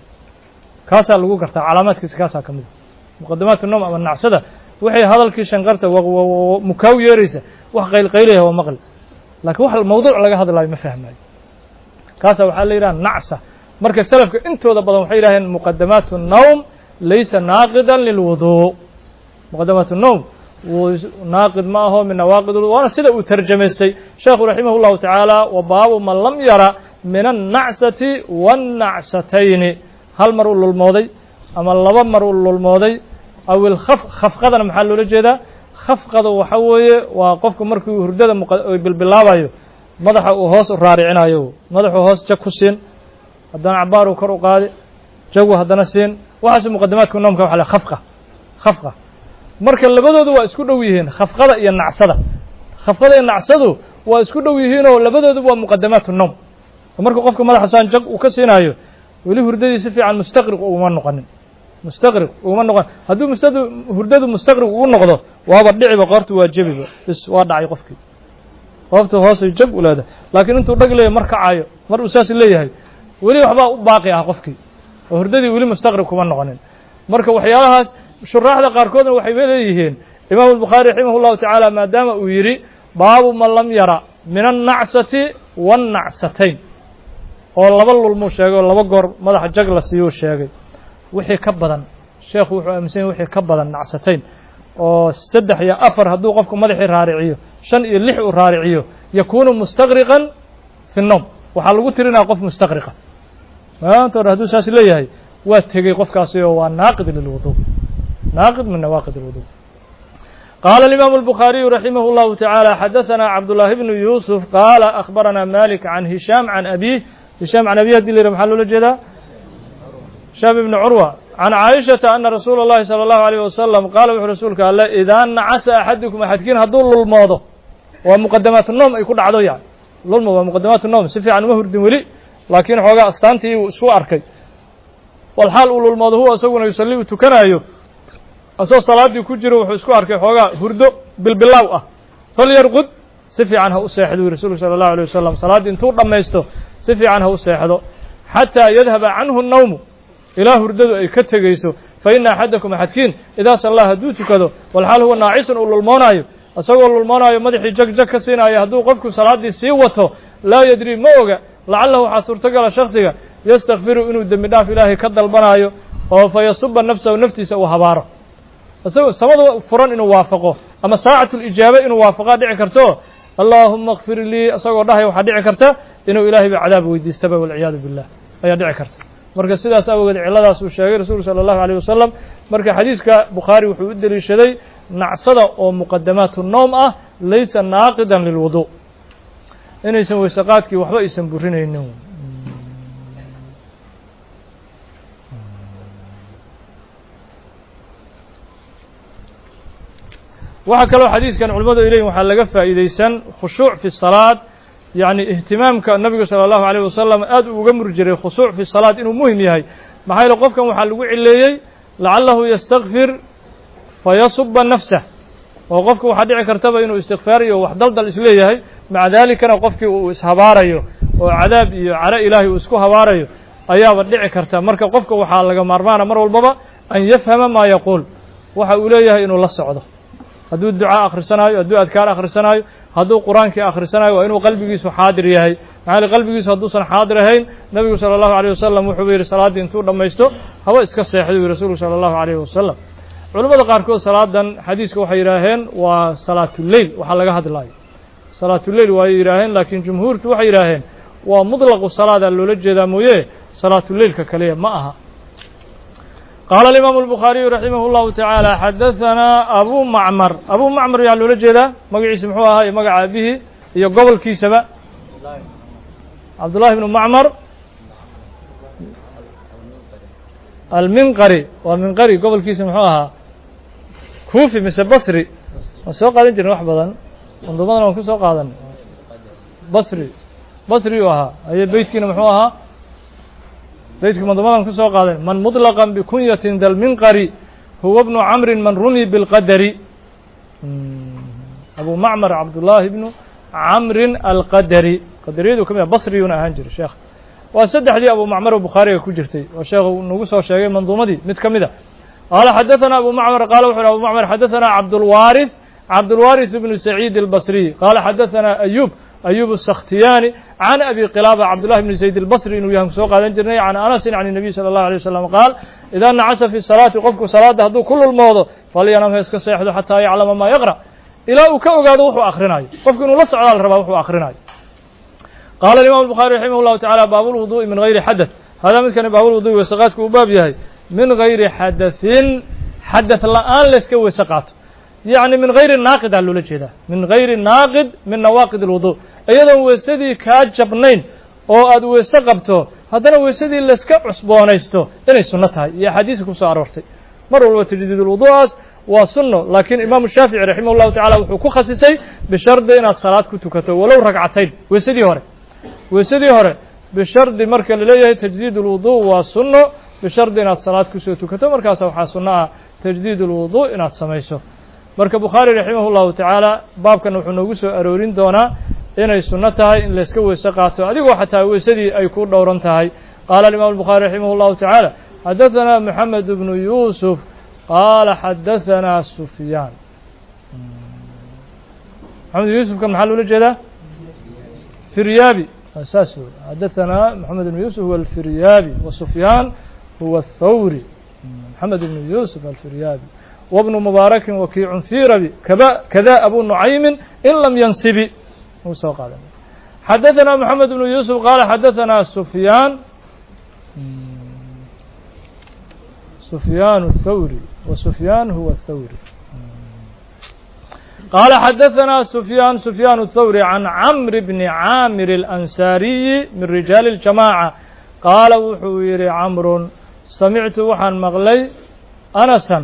kaasa lagu gartaa calaamaadkiisa kaasa kamid muqaddamaat an-nawm ama nacsada waxay hadalkii shanqarta mukaaw yeeraysa wax qayl qayleeyo waa maqli laakiin wax mawduuc laga hadlayo ma fahmayo kaasa waxa la yiraahdaa nacsa marka salafka intooda badan waxay yiraahdeen muqaddamaat an-nawm laysa naaqidan lil wudu muqaddamaat an-nawm وناقض ما هو من نواقض وانا سيده ترجمهستي شيخ رحمه الله تعالى وباب من لم يرى من النعسة والنعستين هل مر للموضي اما لبا مر للموضي او الخف خفقدنا محل لو جيدا خفقده waxa weeye waa qofku markuu hurdada bilbilaabayo madaxa uu hoos u raaricinayo madaxu hoos jag ku siin hadana cabaaru kor u qaadi jagu hadana siin waxa muqaddamaadku noomka waxa la khafqa khafqa marka labadoodu waa isku dhow yihiin khafqada iyo nacsada khafqada iyo nacsadu waa isku dhow yihiin oo labadoodu waa muqaddamaatu noom marka qofka madaxa saan jag uu ka siinayo wali hurdadiisa fiican mustaqriq uu ma noqonin mustaqriq uu ma noqon haduu mustadu hurdadu mustaqriq uu noqdo waaba dhiciba qortu waa jabiba is waa dhacay qofkii qoftu hoos jag u leedahay laakiin intuu dhagleeyo marka caayo mar uu saas leeyahay wali waxba u baaqi ah qofkii oo hurdadii wali mustaqriq kuma noqonin marka waxyaalahaas shuraaxda qaarkoodna waxay leeyihiin Imam al-Bukhari rahimahullahu ta'ala maadaama uu yiri baabu man lam yara min an-na'sati wan-na'satayn oo laba lulmuu sheegay oo laba goor madaxa jag la siiyuu sheegay wixii ka badan sheekhu wuxuu aaminsan yahay wixii ka badan nacsatayn oo saddex iyo afar hadduu qofku madaxii raariciyo shan iyo lix uu raariciyo yakuunu mustaqriqan fi الnowm waxaa lagu tirinaya qof mustaqriqa maanta hore hadduu saas leeyahay waa tegey qofkaasi oo waa naaqid lilwudu naaqid min nawaaqid اlwudu قال الإمام البخاري رحمه الله تعالى حدثنا عبد الله بن يوسف قال أخبرنا مالك عن هشام عن أبيه هشام عن أبيه دي اللي محله لجدا هشام بن عروة عن عائشة أن رسول الله صلى الله عليه وسلم قال رسولك الله إذا نعس أحدكم أحدكين هدول الموضة ومقدمات النوم يكون عدو يعني للم ومقدمات النوم سفي عن مهر دولي لكن حوجا أستانتي سوء أركي والحال أولو الموضة هو أسونا يصلي وتكنايو asoo salaadii ku jiro wuxuu isku arkay xoogaa hurdo bilbilaaw ah fal yarqud si fiican ha u seexdo rasuulku sallallahu alayhi wasallam salaadii intuu dhameysto si fiican ha u seexdo xataa yadhaba canhu an-nawm ilaa hurdadu ay ka tegayso fa inna ahadakum ahadkin idaa sallaa hadduu tukado wal xaal huwa naacisun uu lulmoonaayo asagoo lulmoonaayo madaxii jag jag ka siinayo hadduu qofku salaadii sii wato laa yadri ma oga lacallahu waxaa suurtagala shakhsiga yastakfiru inuu dembi dhaaf ilaahay ka dalbanaayo oo fa yasuba nafsahu naftiisa uu habaaro asagoo samada furan inuu waafaqo ama saacatul ijaaba inuu waafaqaa dhici karto allahumma ighfir lii asagoo dhahay waxaa dhici karta inuu ilaahay ba cadaab weydiistaba walciyaadu billah ayaa dhici karta marka sidaas awgeed ciladaas uu sheegay rasuulku sala allahu alayh wasalam marka xadiiska bukhaari wuxuu u deliishaday nacsada oo muqadamaatu noom ah laysa naaqidan lilwudu inaysan weysaqaadkii waxba aysan burinaynin waxaa kaloo xadiiskan culimadu ay leeyihin waxaa laga faa'iidaysan khushuuc fi salaad yacni ihtimaamka nabigu sala allahu alayh wasalam aad uu uga muri jiray khushuuc fi salaad inuu muhim yahay maxaa yeele qofkan waxaa lagu cileeyey lacalahu yastakfir fayasuba nafsah oo qofka waxaa dhici kartaba inuu istikfaar iyo wax daldal isleeyahay maca dalikana qofkii uu ishabaarayo oo cadaab iyo caro ilaahay uu isku habaarayo ayaaba dhici karta marka qofka waxaa laga maarmaana mar walbaba an yafhama maa yaquul waxa uu leeyahay inuu la socdo hadduu ducaa akhrisanaayo hadduu adkaar akhrisanaayo hadduu qur-aankii akhrisanaayo waa inuu qalbigiisu xaadir yahay maxaa yeele qalbigiisu hadduusan xaadir ahayn nabigu sala allahu alayh wasalam wuxuu yidhi salaaddii intuu dhammaysto haba iska seexday u yihi rasuulku sala allahu alayhi wasalam culimmada qaarkood salaadan xadiiska waxay yidhaaheen waa salaatuleyl waxaa laga hadlaayo salaatuleyl waayay yidhaaheen laakiin jumhuurtu waxay yidhaaheen waa mutlaqu salaadaa loola jeedaa mooye salaatuleylka kaliya ma aha قال الإمام البخاري رحمه الله تعالى حدثنا أبو معمر أبو معمر يعني لولا جدا مقعيس محوها مقع به هي قبل كيسبة عبد الله بن معمر المنقري والمنقري قبل كيس محوها كوفي مثل بصري وسوق هذا انت نروح بدن انضمنا ونكون سوق هذا بصري بصري وها هي بيت كنا محوها بيتك منظمة كسو قال من مطلقا بكنية ذا المنقري هو ابن عمرو من رمي بالقدر أبو معمر عبد الله بن عمرو القدري قدري ذو كم بصري ونهانجر شيخ وسد حديث أبو معمر البخاري كجرتي وشيخ نقص وشيخ منظومة دي متكمدة قال حدثنا أبو معمر قال وحنا أبو معمر حدثنا عبد الوارث عبد الوارث بن سعيد البصري قال حدثنا أيوب أيوب السختياني عن أبي قلابة عبد الله بن زيد البصري إنه يهم سوق هذا عن أنس عن النبي صلى الله عليه وسلم قال إذا نعس في الصلاة قفك صلاة هدو كل الموضوع فلينام هيسك سيحدو حتى يعلم ما يقرأ إلى أكو قادو وحو آخرناي قفك إنه لسع على الربا وحو آخرناي قال الإمام البخاري رحمه الله تعالى باب الوضوء من غير حدث هذا من كان باب الوضوء وسقاتك وباب يهي من غير حدث حدث الآن لسك وسقات يعني من غير الناقد على الوجه من غير الناقد من نواقد الوضوء أيضا وسدي كاجبنين أو أد وسقبته هذا وسدي لسك عصبانيستو إني سنتها يا حديثكم صارورتي مروا تجديد الوضوء وسنة لكن إمام الشافعي رحمه الله تعالى وحكو خصيصي بشرط إن الصلاة كتكته ولو ركعتين وسدي هره وسدي هره بشرط مركز ليه تجديد الوضوء وسنة بشرط إن الصلاة كتكته مركز أو حسنة تجديد الوضوء إن السميسه marka bukhaari raximahullahu tacaala baabkan wuxuu noogu soo aroorin doonaa inay sunno tahay in la iska weyse qaato adigoo xataa weysadii ay ku dhowran tahay qaala alimaam albukhaari raximahullahu tacaala xadahanaa moxamed bnu yuusuf qaala xadahanaa sufyaan moxamed yuusufka maxaa loola jeedaa firyaabi أساسه حدثنا محمد بن يوسف هو الفريابي وسفيان هو الثوري محمد بن يوسف الفريابي وابن مبارك وكيع في ربي كذا أبو نعيم إن لم ينسب حدثنا محمد بن يوسف قال حدثنا سفيان سفيان الثوري وسفيان هو الثوري قال حدثنا سفيان سفيان الثوري عن عمرو بن عامر الأنساري من رجال الجماعة قال وحوير عمرو سمعت وحن مغلي أنسا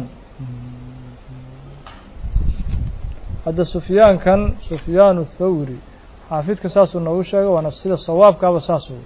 هذا سفيان كان سفيان الثوري حافظ كساس النوشة ونفسي الصواب كاب ساسه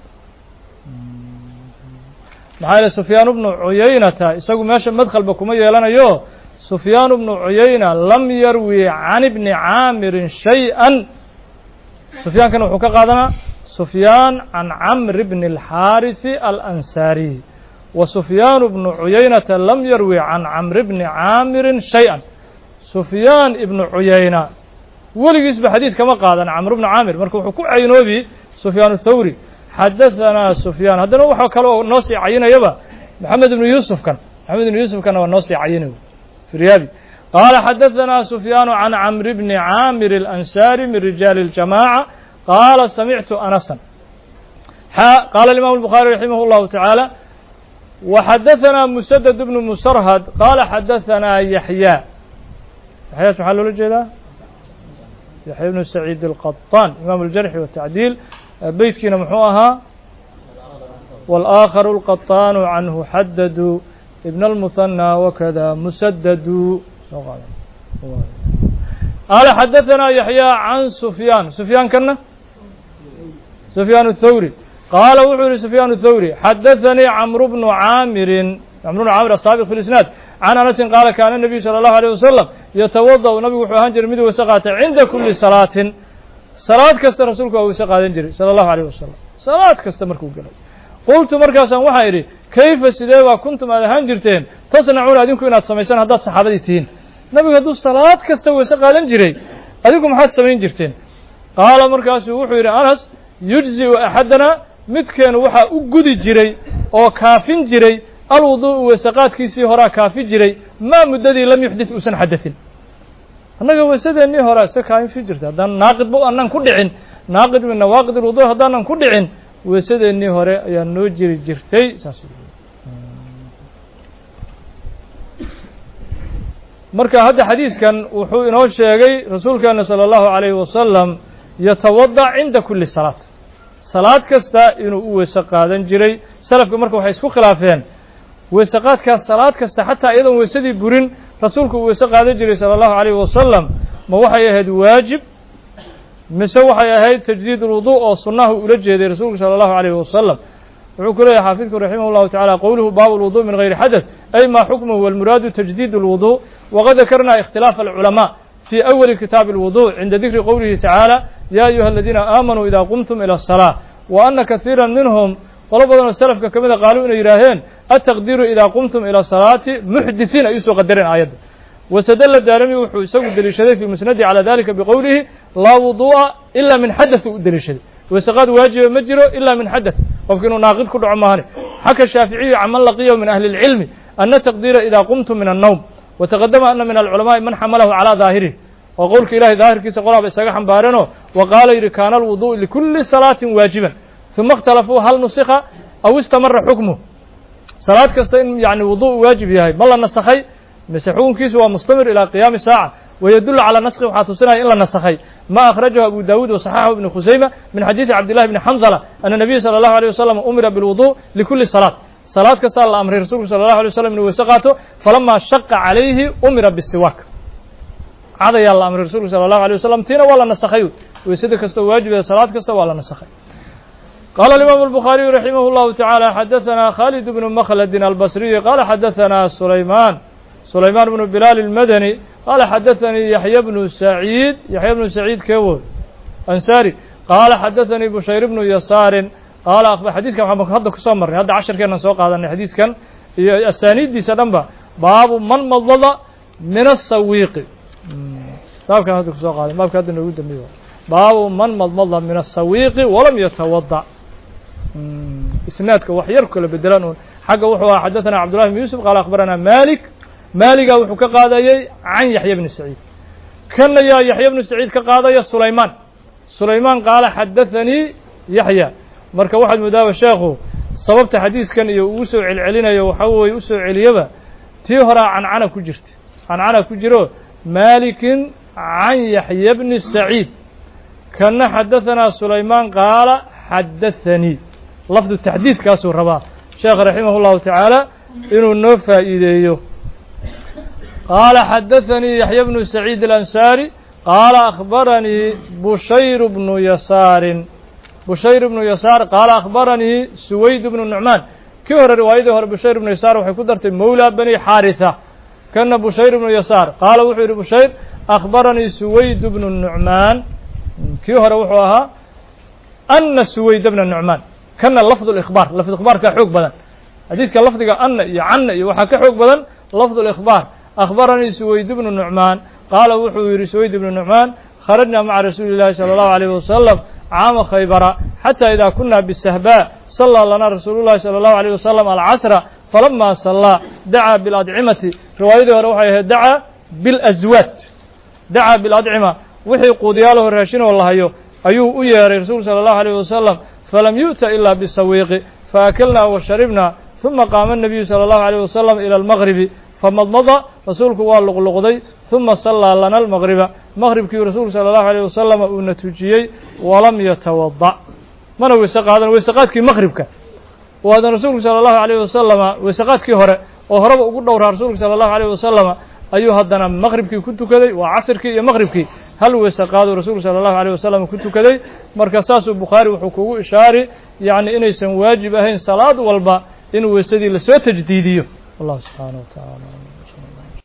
محايل سفيان بن عيينة يساقوا ماشي مدخل بكم يلانا يو سفيان بن عيينة لم يروي عن ابن عامر شيئا سفيان كان وحكا قادنا سفيان عن عمرو بن الحارث الأنساري وسفيان بن عيينة لم يروي عن عمرو بن عامر شيئا سفيان بن عيينة ولقيس بحديث كما قال عمرو بن عامر مركو حكو عينوبي سفيان الثوري حدثنا سفيان هذا هو كلو نوصي عينه يبا محمد بن يوسف كان محمد بن يوسف كان نوصي عينه في ريابي قال حدثنا سفيان عن عمرو بن عامر الأنساري من رجال الجماعة قال سمعت أنسا قال الإمام البخاري رحمه الله تعالى وحدثنا مسدد بن مسرهد قال حدثنا يحيى يحيى محل الجلال يحيى بن سعيد القطان إمام الجرح والتعديل بيت كنا محوها والآخر القطان عنه حددوا ابن المثنى وكذا مسدد قال حدثنا يحيى عن سفيان سفيان كنا سفيان الثوري قال وحول سفيان الثوري حدثني عمرو بن عامر عمرو بن عامر السابق في الإسناد عن أنس قال كان النبي صلى الله عليه وسلم يتوضأ ونبي وحوهان جرميد وسقات عند كل صلاة صلاة كست رسولك وسقات جري صلى الله عليه وسلم صلاة كست مركو قلت قلت مركزا وحيري كيف سيدوا كنتم على هنجرتين تصنعون أدينكم إن أتصميسان هدات صحابتين نبي قدو صلاة كست وسقات جري أدينكم حد سمين جرتين قال مركزا وحيري أنس يجزي أحدنا متكن وحا أقودي جري أو كافين جري الوضوء وسقات كيسي هرا كافي جري ما مددي لم يحدث أسن حدث أنك وسيدة أني هرا سكاين في جرت هذا ناقد بو أنن كدعين ناقد من نواقد الوضوء هذا أنن كدعين وسيدة أني هرا ينو جري جرتي ساسي مركا هذا حديث كان وحو إنه الشيء رسول كان صلى الله عليه وسلم يتوضع عند كل صلاة صلاة كستا إنه وسقادا جري سلفك مركا وحيسكو خلافين وسقات كالصلاة كستا حتى أيضا وسدي برين رسولك وسقاد جري صلى الله عليه وسلم ما وحي هاد واجب مسوحي هاد تجديد الوضوء وصناه أولجه رسولك صلى الله عليه وسلم وعكو له حافظك رحمه الله تعالى قوله باب الوضوء من غير حدث أي ما حكمه والمراد تجديد الوضوء وقد ذكرنا اختلاف العلماء في أول كتاب الوضوء عند ذكر قوله تعالى يا أيها الذين آمنوا إذا قمتم إلى الصلاة وأن كثيرا منهم ولبضنا السلف كما قالوا إن يراهن التقدير إذا قمتم إلى الصلاة محدثين أيسوا قدرين آيات وسدل الدارمي وحسوق الدليشدي في المسند على ذلك بقوله لا وضوء إلا من حدث الدليشدي وسقاد واجب مجره إلا من حدث وفكنوا ناقض كل عماني حكى الشافعي عمن لقيه من أهل العلم أن التقدير إذا قمتم من النوم وتقدم أن من العلماء من حمله على ظاهره وقولك إلهي ظاهر كيس قرابة ساقحا بارنه وقال إذا كان الوضوء لكل صلاة واجبا ثم اختلفوا هل نسخ أو استمر حكمه صلاة كستين يعني وضوء واجب ياهي بل النسخي مسحون كيس ومستمر إلى قيام ساعة ويدل على نسخه وحاتسنا إلا النسخي ما أخرجه أبو داود وصححه ابن خزيمة من حديث عبد الله بن حنظلة أن النبي صلى الله عليه وسلم أمر بالوضوء لكل صلاة صلاة كستان الأمر رسول صلى الله عليه وسلم من وسقاته فلما شق عليه أمر بالسواك هذا يا الله أمر رسول صلى الله عليه وسلم تينا ولا نسخي ويسد كستو واجب صلاة كستو ولا نسخي قال الإمام البخاري رحمه الله تعالى حدثنا خالد بن مخلد البصري قال حدثنا سليمان سليمان بن بلال المدني قال حدثني يحيى بن سعيد يحيى بن سعيد كيول أنساري قال حدثني بشير بن يسار قال أخبر حديث كان محمد هذا كسمر هذا عشر كان سوق هذا الحديث كان السانيد دي سدنبا باب من مضض من السويق باب كان هذا كسوق هذا باب كان نقول دميه baabu man madmada min aلsawiiqi walam yatawada isnaadka wax yar kala bedelan un xagga wuxuu aha xadaثana cabdullahi bn yuusuf qaala akhbarana malik maaliga wuxuu ka qaadayey can yaxya bni saciid kana yaa yaxya bnu saciid ka qaadaya sulaymaan sulaymaan qaala xadaثanii yaxya marka waxaad moodaaba sheekhu sababta xadiiskan iyo uu soo celcelinayo waxa weeye u soo celiyaba tii horaa cancana ku jirta cancana ku jiro maalikin can yaxya bni saciid kana xadaثanaa sulaymaan qaala xadaثanii lafdu taxdiidkaasuu rabaa sheekh raximah اllahu tacaala inuu noo faa'iideeyo qaala xadaثanii yaxya bnu saciid alansaari qaala akhbaranii bushayr bnu yasaarin bushayr bnu yasaar qaala akhbaranii suwayd bnu nucmaan kii hore riwaayadii hore bushayr bnu yasaar waxay ku dartay mawla bani xaarisa kana bushayr bnu yasaar qaala wuxuu yidhi bushayr akhbaranii suwayd bnu nucmaan kii hore wuxuu ahaa ana suwayd bna nucmaan kana lafdu اlikhbaar lafdu ikhbaarkaa xoog badan xadiiska lafdiga ana iyo cana iyo waxaa ka xoog badan lafdu اlikhbaar akhbaranii suwayd bnu nucmaan qaala wuxuu yidhi suwayd bnu nucmaan kharajnaa maca rasuuli اllahi salى اllahu عalيyh wasalam caama khaybara xatى ida kuna bisahba salىa lana rasuulu llahi salى اllahu عalيه wasalam alcasra falama salaa dacaa biاladcimati riwaayadii hore waxay ahayd dacaa biاlaswaad dacaa biاladcima wixii quudiyaalaho raashinoo lahayo ayuu u yeeray rasuulku salى اllahu عalيه wasalam falam yu'ta ila bisawiiqi faakalna washaribna ثuma qaama الnabiyu salى اllahu عalيه wasalam ilى اlmagribi famadmada rasuulku waa luqluqday ثuma salaa lana almagriba maqribkii rasuulku salى اllahu عalيه wasalam uuna tujiyey walam yatawada mana weyse qaadan weyse qaadkii maqribka waadan rasuulku salى اllahu عalيه wasalama weyse qaadkii hore oo horeba ugu dhowraa rasuulku salى اllahu عalيه wasalama ayuu haddana maqribkii ku tukaday waa casirkii iyo maqribkii hal weyse qaaduu rasuulku salى اllahu عalيه wasalam ku tukaday marka saasuu bukhaari wuxuu kugu ishaari yacni inaysan waajib ahayn salaad walba in weysadii lasoo tajdiidiyo wallahu subxaanaه wa taعala